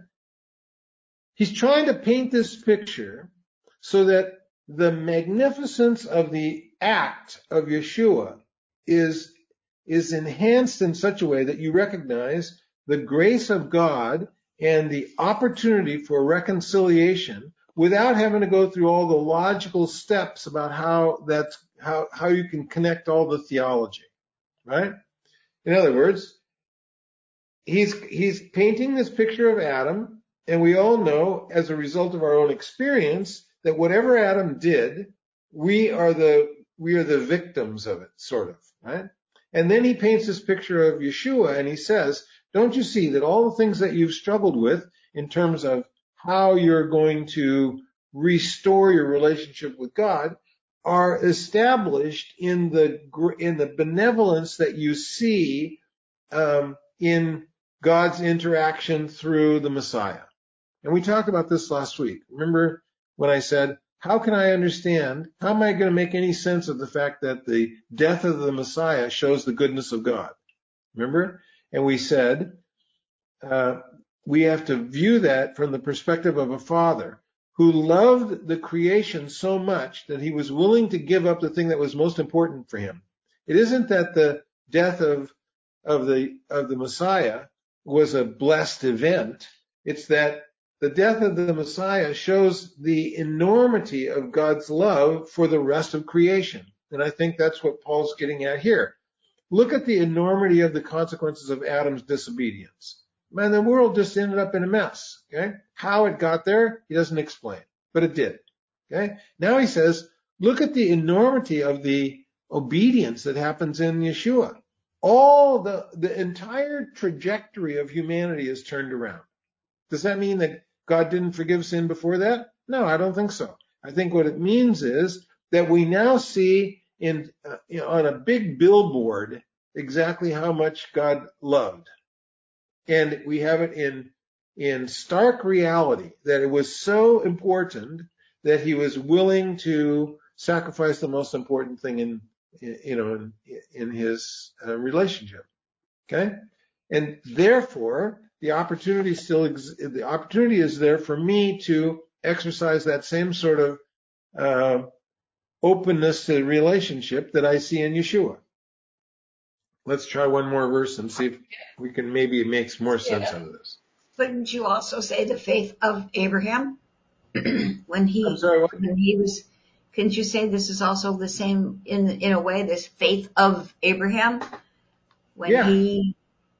paint this picture so that the magnificence of the act of Yeshua is enhanced in such a way that you recognize the grace of God and the opportunity for reconciliation without having to go through all the logical steps about how you can connect all the theology, right? In other words, he's painting this picture of Adam, and we all know as a result of our own experience that whatever Adam did, we are the victims of it, sort of, right? And then he paints this picture of Yeshua, and he says, don't you see that all the things that you've struggled with in terms of how you're going to restore your relationship with God are established in the benevolence that you see in God's interaction through the Messiah. And we talked about this last week. Remember when I said, how am I going to make any sense of the fact that the death of the Messiah shows the goodness of God? Remember? And we said, we have to view that from the perspective of a father who loved the creation so much that he was willing to give up the thing that was most important for him. It isn't that the death of the Messiah was a blessed event. It's that the death of the Messiah shows the enormity of God's love for the rest of creation. And I think that's what Paul's getting at here. Look at the enormity of the consequences of Adam's disobedience. Man, the world just ended up in a mess. Okay? How it got there, he doesn't explain, but it did. Okay? Now he says, look at the enormity of the obedience that happens in Yeshua. All the entire trajectory of humanity is turned around. Does that mean that God didn't forgive sin before that? No, I don't think so. I think what it means is that we now see on a big billboard exactly how much God loved. And we have it in stark reality that it was so important that he was willing to sacrifice the most important thing in his relationship. Okay? And therefore, the opportunity is there for me to exercise that same sort of openness to the relationship that I see in Yeshua. Let's try one more verse and see if we can maybe make more sense out of this. Couldn't you also say the faith of Abraham? I'm sorry, what? Couldn't you say this is also the same in a way, this faith of Abraham? He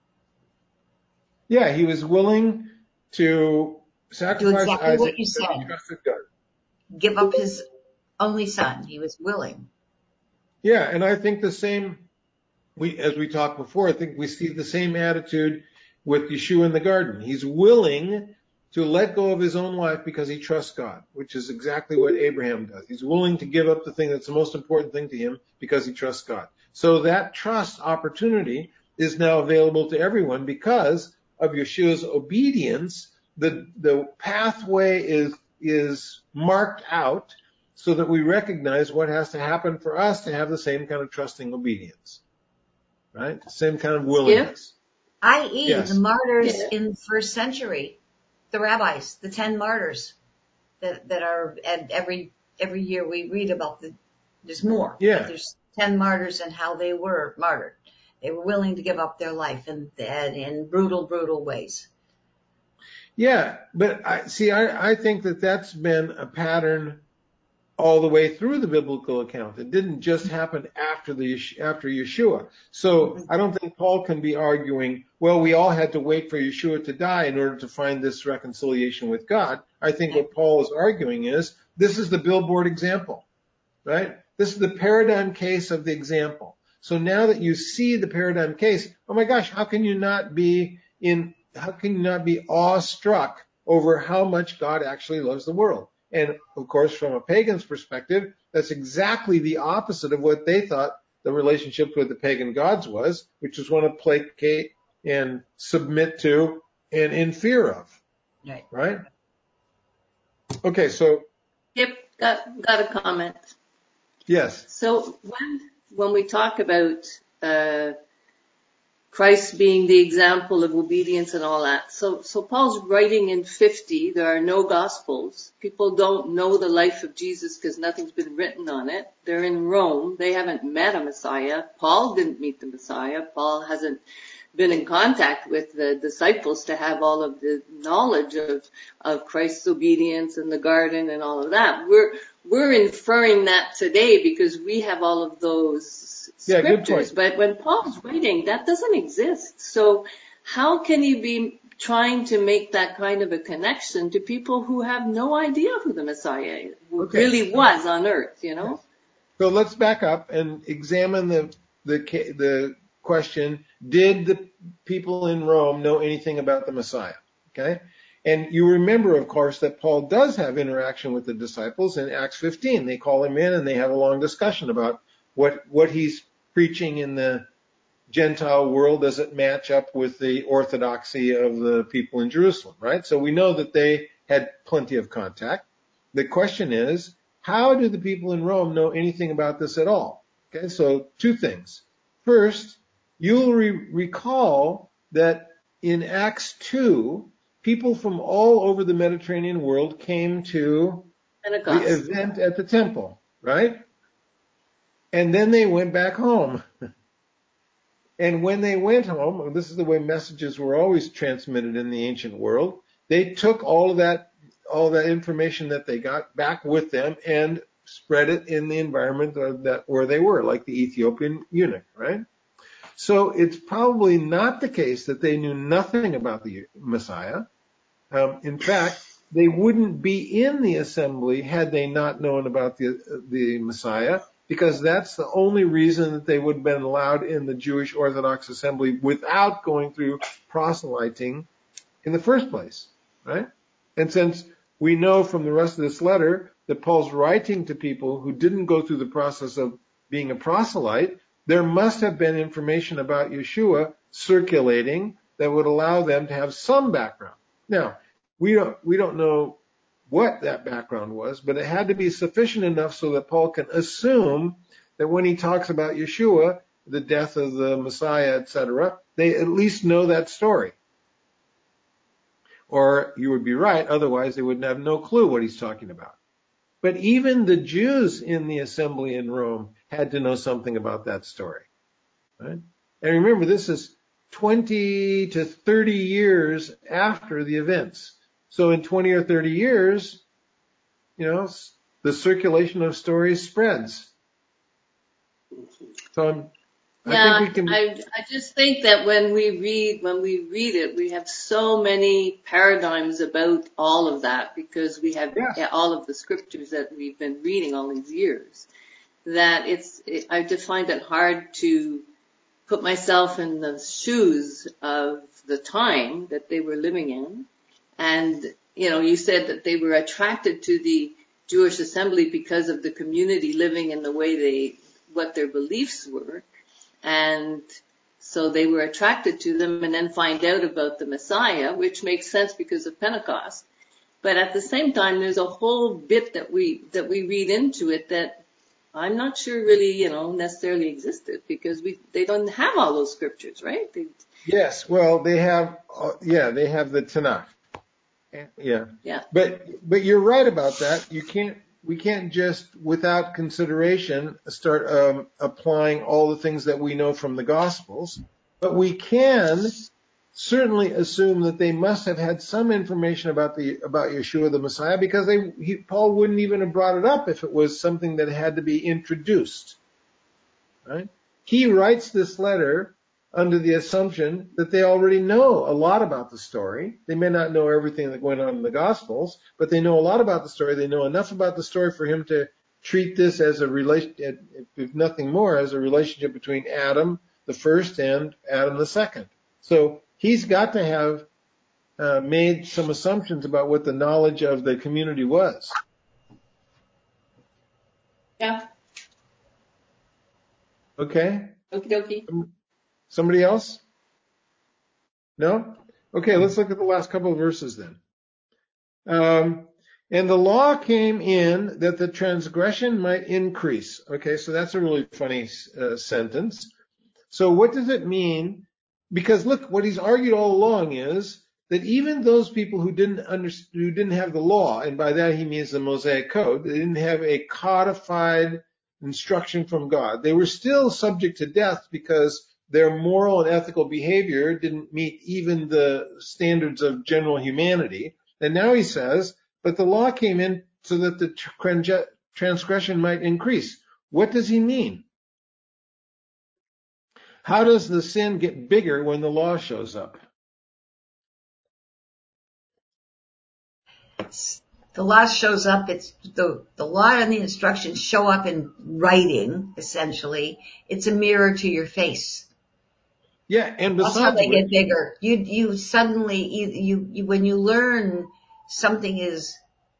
was willing to sacrifice exactly Isaac what you because said. he trusted God. Give up his only son. He was willing. Yeah, and I think the same, as we talked before, I think we see the same attitude with Yeshua in the garden. He's willing to let go of his own life because he trusts God, which is exactly what Abraham does. He's willing to give up the thing that's the most important thing to him because he trusts God. So that trust opportunity is now available to everyone because of Yeshua's obedience. The pathway is marked out so that we recognize what has to happen for us to have the same kind of trusting obedience, right? Same kind of willingness. I.e. Yes. the martyrs in the first century, the rabbis, the 10 martyrs that are, and every year we read about there's more. Yeah. But there's 10 martyrs and how they were martyred. They were willing to give up their life in brutal, brutal ways. Yeah, but I think that that's been a pattern all the way through the biblical account. It didn't just happen after Yeshua. So I don't think Paul can be arguing, well, we all had to wait for Yeshua to die in order to find this reconciliation with God. I think what Paul is arguing is this is the billboard example, right? This is the paradigm case of the example. So now that you see the paradigm case, oh my gosh, how can you not be awestruck over how much God actually loves the world? And of course, from a pagan's perspective, that's exactly the opposite of what they thought the relationship with the pagan gods was, which is one to placate and submit to and in fear of. Right? Okay, so. Yep, got a comment. Yes. So when we talk about Christ being the example of obedience and all that, so Paul's writing in 50. There are no Gospels. People don't know the life of Jesus because nothing's been written on it. They're in Rome. They haven't met a Messiah. Paul didn't meet the Messiah. Paul hasn't been in contact with the disciples to have all of the knowledge of Christ's obedience in the garden and all of that. We're inferring that today because we have all of those scriptures. But when Paul's writing, that doesn't exist. So how can you be trying to make that kind of a connection to people who have no idea who the Messiah really was on earth, you know? So let's back up and examine the question, did the people in Rome know anything about the Messiah? Okay? And you remember, of course, that Paul does have interaction with the disciples in Acts 15. They call him in and they have a long discussion about what he's preaching in the Gentile world. Does it match up with the orthodoxy of the people in Jerusalem, right? So we know that they had plenty of contact. The question is, how do the people in Rome know anything about this at all? Okay, so two things. First, you'll recall that in Acts 2, people from all over the Mediterranean world came to the event at the temple, right? And then they went back home. And when they went home, this is the way messages were always transmitted in the ancient world, they took all that information that they got back with them and spread it in the environment where they were, like the Ethiopian eunuch, right? So it's probably not the case that they knew nothing about the Messiah. In fact, they wouldn't be in the assembly had they not known about the Messiah, because that's the only reason that they would have been allowed in the Jewish Orthodox assembly without going through proselyting in the first place, right? And since we know from the rest of this letter that Paul's writing to people who didn't go through the process of being a proselyte, there must have been information about Yeshua circulating that would allow them to have some background. Now, we don't know what that background was, but it had to be sufficient enough so that Paul can assume that when he talks about Yeshua, the death of the Messiah, etc., they at least know that story. Or you would be right, otherwise they would have no clue what he's talking about. But even the Jews in the assembly in Rome had to know something about that story, right? And remember, this is 20 to 30 years after the events. So in 20 or 30 years, the circulation of stories spreads. So I think we can. I just think that when we read it, we have so many paradigms about all of that because we have all of the scriptures that we've been reading all these years. That I just find it hard to put myself in the shoes of the time that they were living in. And, you said that they were attracted to the Jewish assembly because of the community living in the way what their beliefs were. And so they were attracted to them and then find out about the Messiah, which makes sense because of Pentecost. But at the same time, there's a whole bit that we read into it that I'm not sure really, necessarily existed because they don't have all those scriptures, right? Yes. Well, they have the Tanakh. Yeah. Yeah. But you're right about that. We can't just without consideration start applying all the things that we know from the Gospels, but we can certainly assume that they must have had some information about Yeshua the Messiah, because Paul wouldn't even have brought it up if it was something that had to be introduced. Right? He writes this letter under the assumption that they already know a lot about the story. They may not know everything that went on in the Gospels, but they know a lot about the story. They know enough about the story for him to treat this as a relation, if nothing more, as a relationship between Adam the first and Adam the second. So he's got to have made some assumptions about what the knowledge of the community was. Yeah. Okay. Okie dokie. Somebody else? No? Okay, let's look at the last couple of verses then. And the law came in that the transgression might increase. Okay, so that's a really funny sentence. So what does it mean? Because look, what he's argued all along is that even those people who didn't have the law, and by that he means the Mosaic Code, they didn't have a codified instruction from God, they were still subject to death because their moral and ethical behavior didn't meet even the standards of general humanity. And now he says, but the law came in so that the transgression might increase. What does he mean? How does the sin get bigger when the law shows up? The law shows up, it's the law and the instructions show up in writing, essentially. It's a mirror to your face. Yeah, and that's how they get bigger. You suddenly, when you learn something is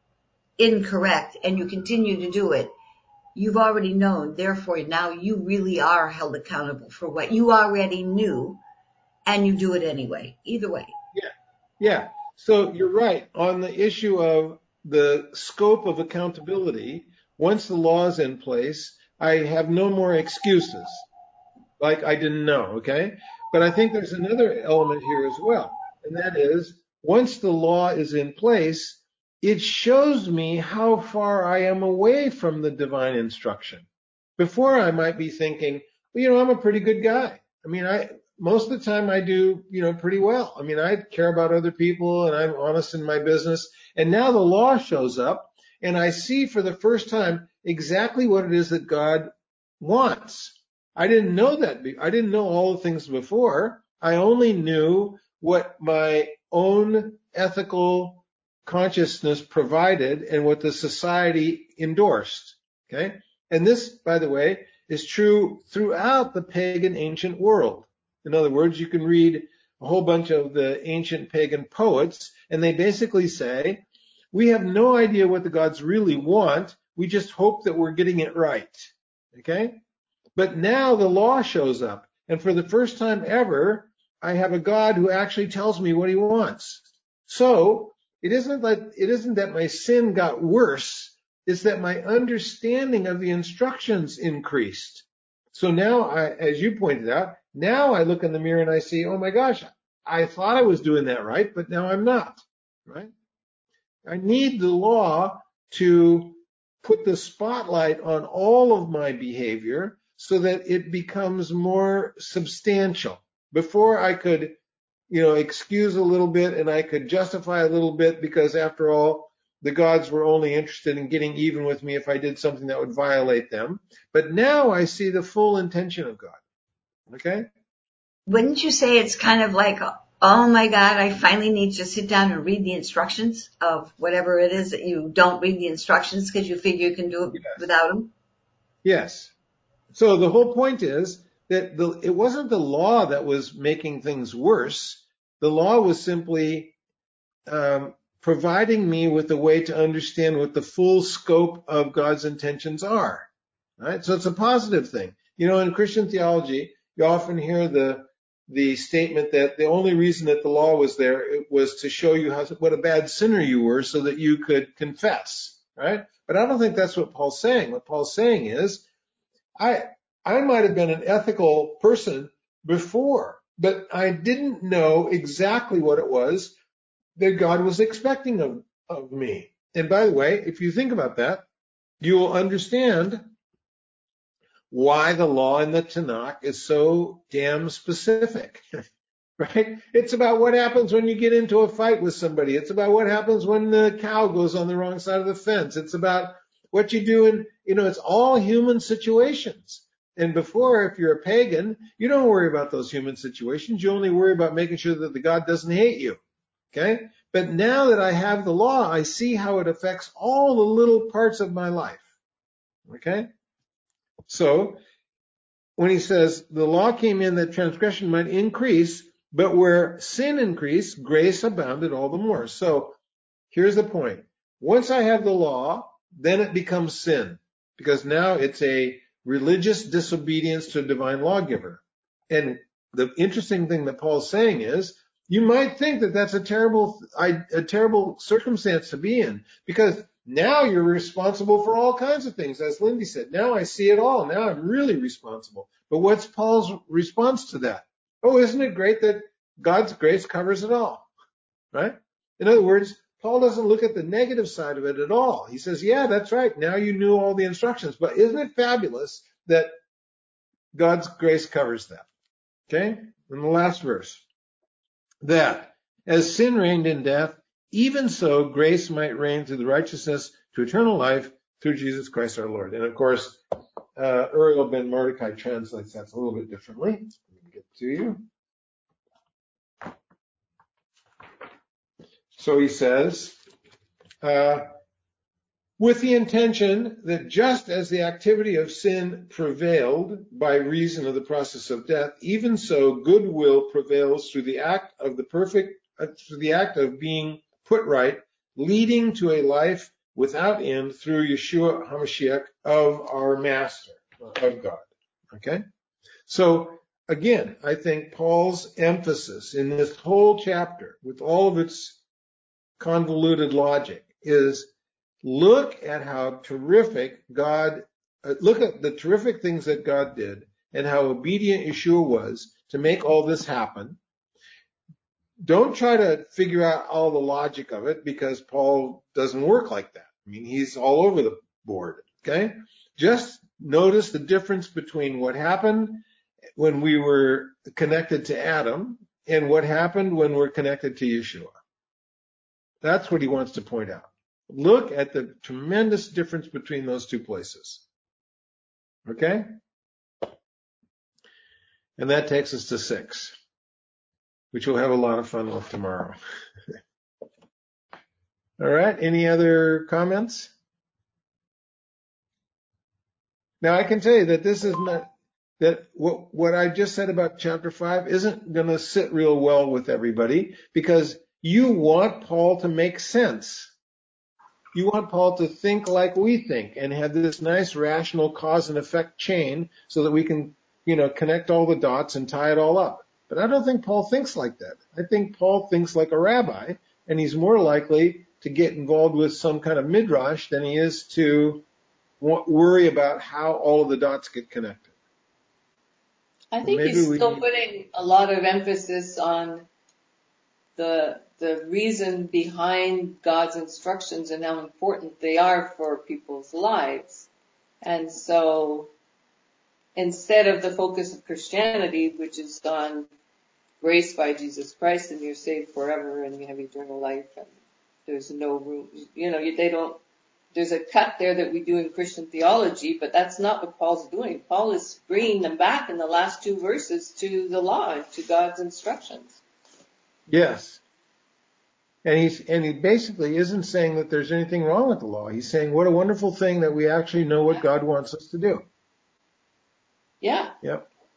incorrect and you continue to do it, you've already known. Therefore, now you really are held accountable for what you already knew, and you do it anyway. Either way. Yeah. So you're right on the issue of the scope of accountability. Once the law is in place, I have no more excuses. Like I didn't know, okay? But I think there's another element here as well, and that is once the law is in place, it shows me how far I am away from the divine instruction. Before I might be thinking, well, I'm a pretty good guy. I mean, most of the time I do, pretty well. I mean, I care about other people and I'm honest in my business. And now the law shows up and I see for the first time exactly what it is that God wants. I didn't know that. I didn't know all the things before. I only knew what my own ethical consciousness provided and what the society endorsed. Okay. And this, by the way, is true throughout the pagan ancient world. In other words, you can read a whole bunch of the ancient pagan poets, and they basically say, we have no idea what the gods really want. We just hope that we're getting it right. Okay? But now the law shows up, and for the first time ever, I have a God who actually tells me what he wants. So it isn't that my sin got worse. It's that my understanding of the instructions increased. So now, as you pointed out, now I look in the mirror and I see, oh my gosh, I thought I was doing that right, but now I'm not, right? I need the law to put the spotlight on all of my behavior so that it becomes more substantial. Before I could, excuse a little bit and I could justify a little bit because after all, the gods were only interested in getting even with me if I did something that would violate them. But now I see the full intention of God. Okay? Wouldn't you say it's kind of like, oh my God, I finally need to sit down and read the instructions of whatever it is that you don't read the instructions because you figure you can do it without them? Yes. So the whole point is that it wasn't the law that was making things worse. The law was simply providing me with a way to understand what the full scope of God's intentions are. Right? So it's a positive thing. In Christian theology, you often hear the statement that the only reason that the law was there, it was to show you what a bad sinner you were so that you could confess. Right? But I don't think that's what Paul's saying. What Paul's saying is, I might have been an ethical person before, but I didn't know exactly what it was that God was expecting of me. And by the way, if you think about that, you will understand why the law in the Tanakh is so damn specific, right? It's about what happens when you get into a fight with somebody. It's about what happens when the cow goes on the wrong side of the fence. It's about what you do in, it's all human situations. And before, if you're a pagan, you don't worry about those human situations. You only worry about making sure that the God doesn't hate you. Okay? But now that I have the law, I see how it affects all the little parts of my life. Okay? So, when he says the law came in that transgression might increase, but where sin increased, grace abounded all the more. So, here's the point. Once I have the law, then it becomes sin, because now it's a religious disobedience to a divine lawgiver. And the interesting thing that Paul's saying is, you might think that that's a terrible circumstance to be in, because now you're responsible for all kinds of things, as Lindy said. Now I see it all. Now I'm really responsible. But what's Paul's response to that? Oh, isn't it great that God's grace covers it all, right? In other words, Paul doesn't look at the negative side of it at all. He says, yeah, that's right. Now you knew all the instructions. But isn't it fabulous that God's grace covers that? Okay? In the last verse, that as sin reigned in death, even so grace might reign through the righteousness to eternal life through Jesus Christ our Lord. And of course, Uriel ben Mordecai translates that a little bit differently. Let me get to you. So he says, with the intention that just as the activity of sin prevailed by reason of the process of death, even so goodwill prevails through the act of being put right, leading to a life without end through Yeshua HaMashiach of our Master, of God. Okay? So, again, I think Paul's emphasis in this whole chapter, with all of its convoluted logic, is look at how terrific look at the terrific things that God did and how obedient Yeshua was to make all this happen. Don't try to figure out all the logic of it, because Paul doesn't work like that. I mean, he's all over the board, okay? Just notice the difference between what happened when we were connected to Adam and what happened when we're connected to Yeshua. That's what he wants to point out. Look at the tremendous difference between those two places. Okay? And that takes us to 6, which we'll have a lot of fun with tomorrow. All right. Any other comments? Now, I can tell you that this is not, that what I just said about chapter 5 isn't going to sit real well with everybody, because you want Paul to make sense. You want Paul to think like we think and have this nice rational cause and effect chain so that we can, connect all the dots and tie it all up. But I don't think Paul thinks like that. I think Paul thinks like a rabbi, and he's more likely to get involved with some kind of midrash than he is to worry about how all of the dots get connected. I think he's still putting a lot of emphasis on the reason behind God's instructions and how important they are for people's lives. And so instead of the focus of Christianity, which is on grace by Jesus Christ and you're saved forever and you have eternal life and there's no room, there's a cut there that we do in Christian theology, but that's not what Paul's doing. Paul is bringing them back in the last 2 verses to the law and to God's instructions. Yes. And he basically isn't saying that there's anything wrong with the law. He's saying what a wonderful thing that we actually know what God wants us to do. Yeah. Yep.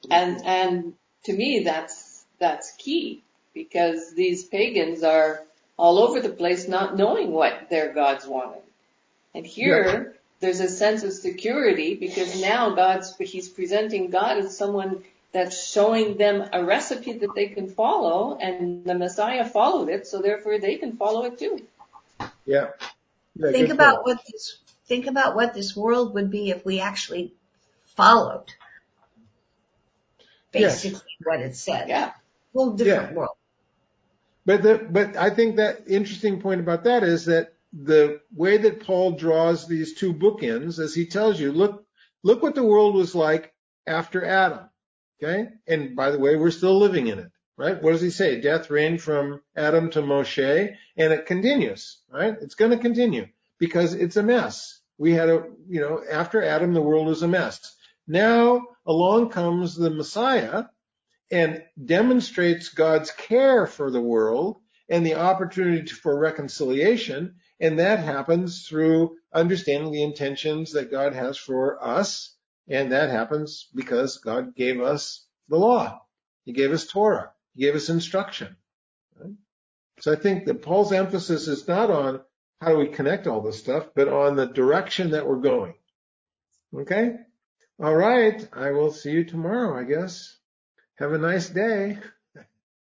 And to me, that's key, because these pagans are all over the place not knowing what their gods wanted. And here, there's a sense of security, because now he's presenting God as someone that's showing them a recipe that they can follow, and the Messiah followed it, so therefore they can follow it too. Yeah. Think about what this world would be if we actually followed basically what it said. Yeah. Whole different world. But I think that interesting point about that is that the way that Paul draws these two bookends, as he tells you, look what the world was like after Adam. Okay? And by the way, we're still living in it, right? What does he say? Death reigned from Adam to Moshe, and it continues, right? It's going to continue because it's a mess. We had after Adam, the world was a mess. Now along comes the Messiah and demonstrates God's care for the world and the opportunity for reconciliation. And that happens through understanding the intentions that God has for us. And that happens because God gave us the law. He gave us Torah. He gave us instruction. Right? So I think that Paul's emphasis is not on how do we connect all this stuff, but on the direction that we're going. Okay? All right. I will see you tomorrow, I guess. Have a nice day.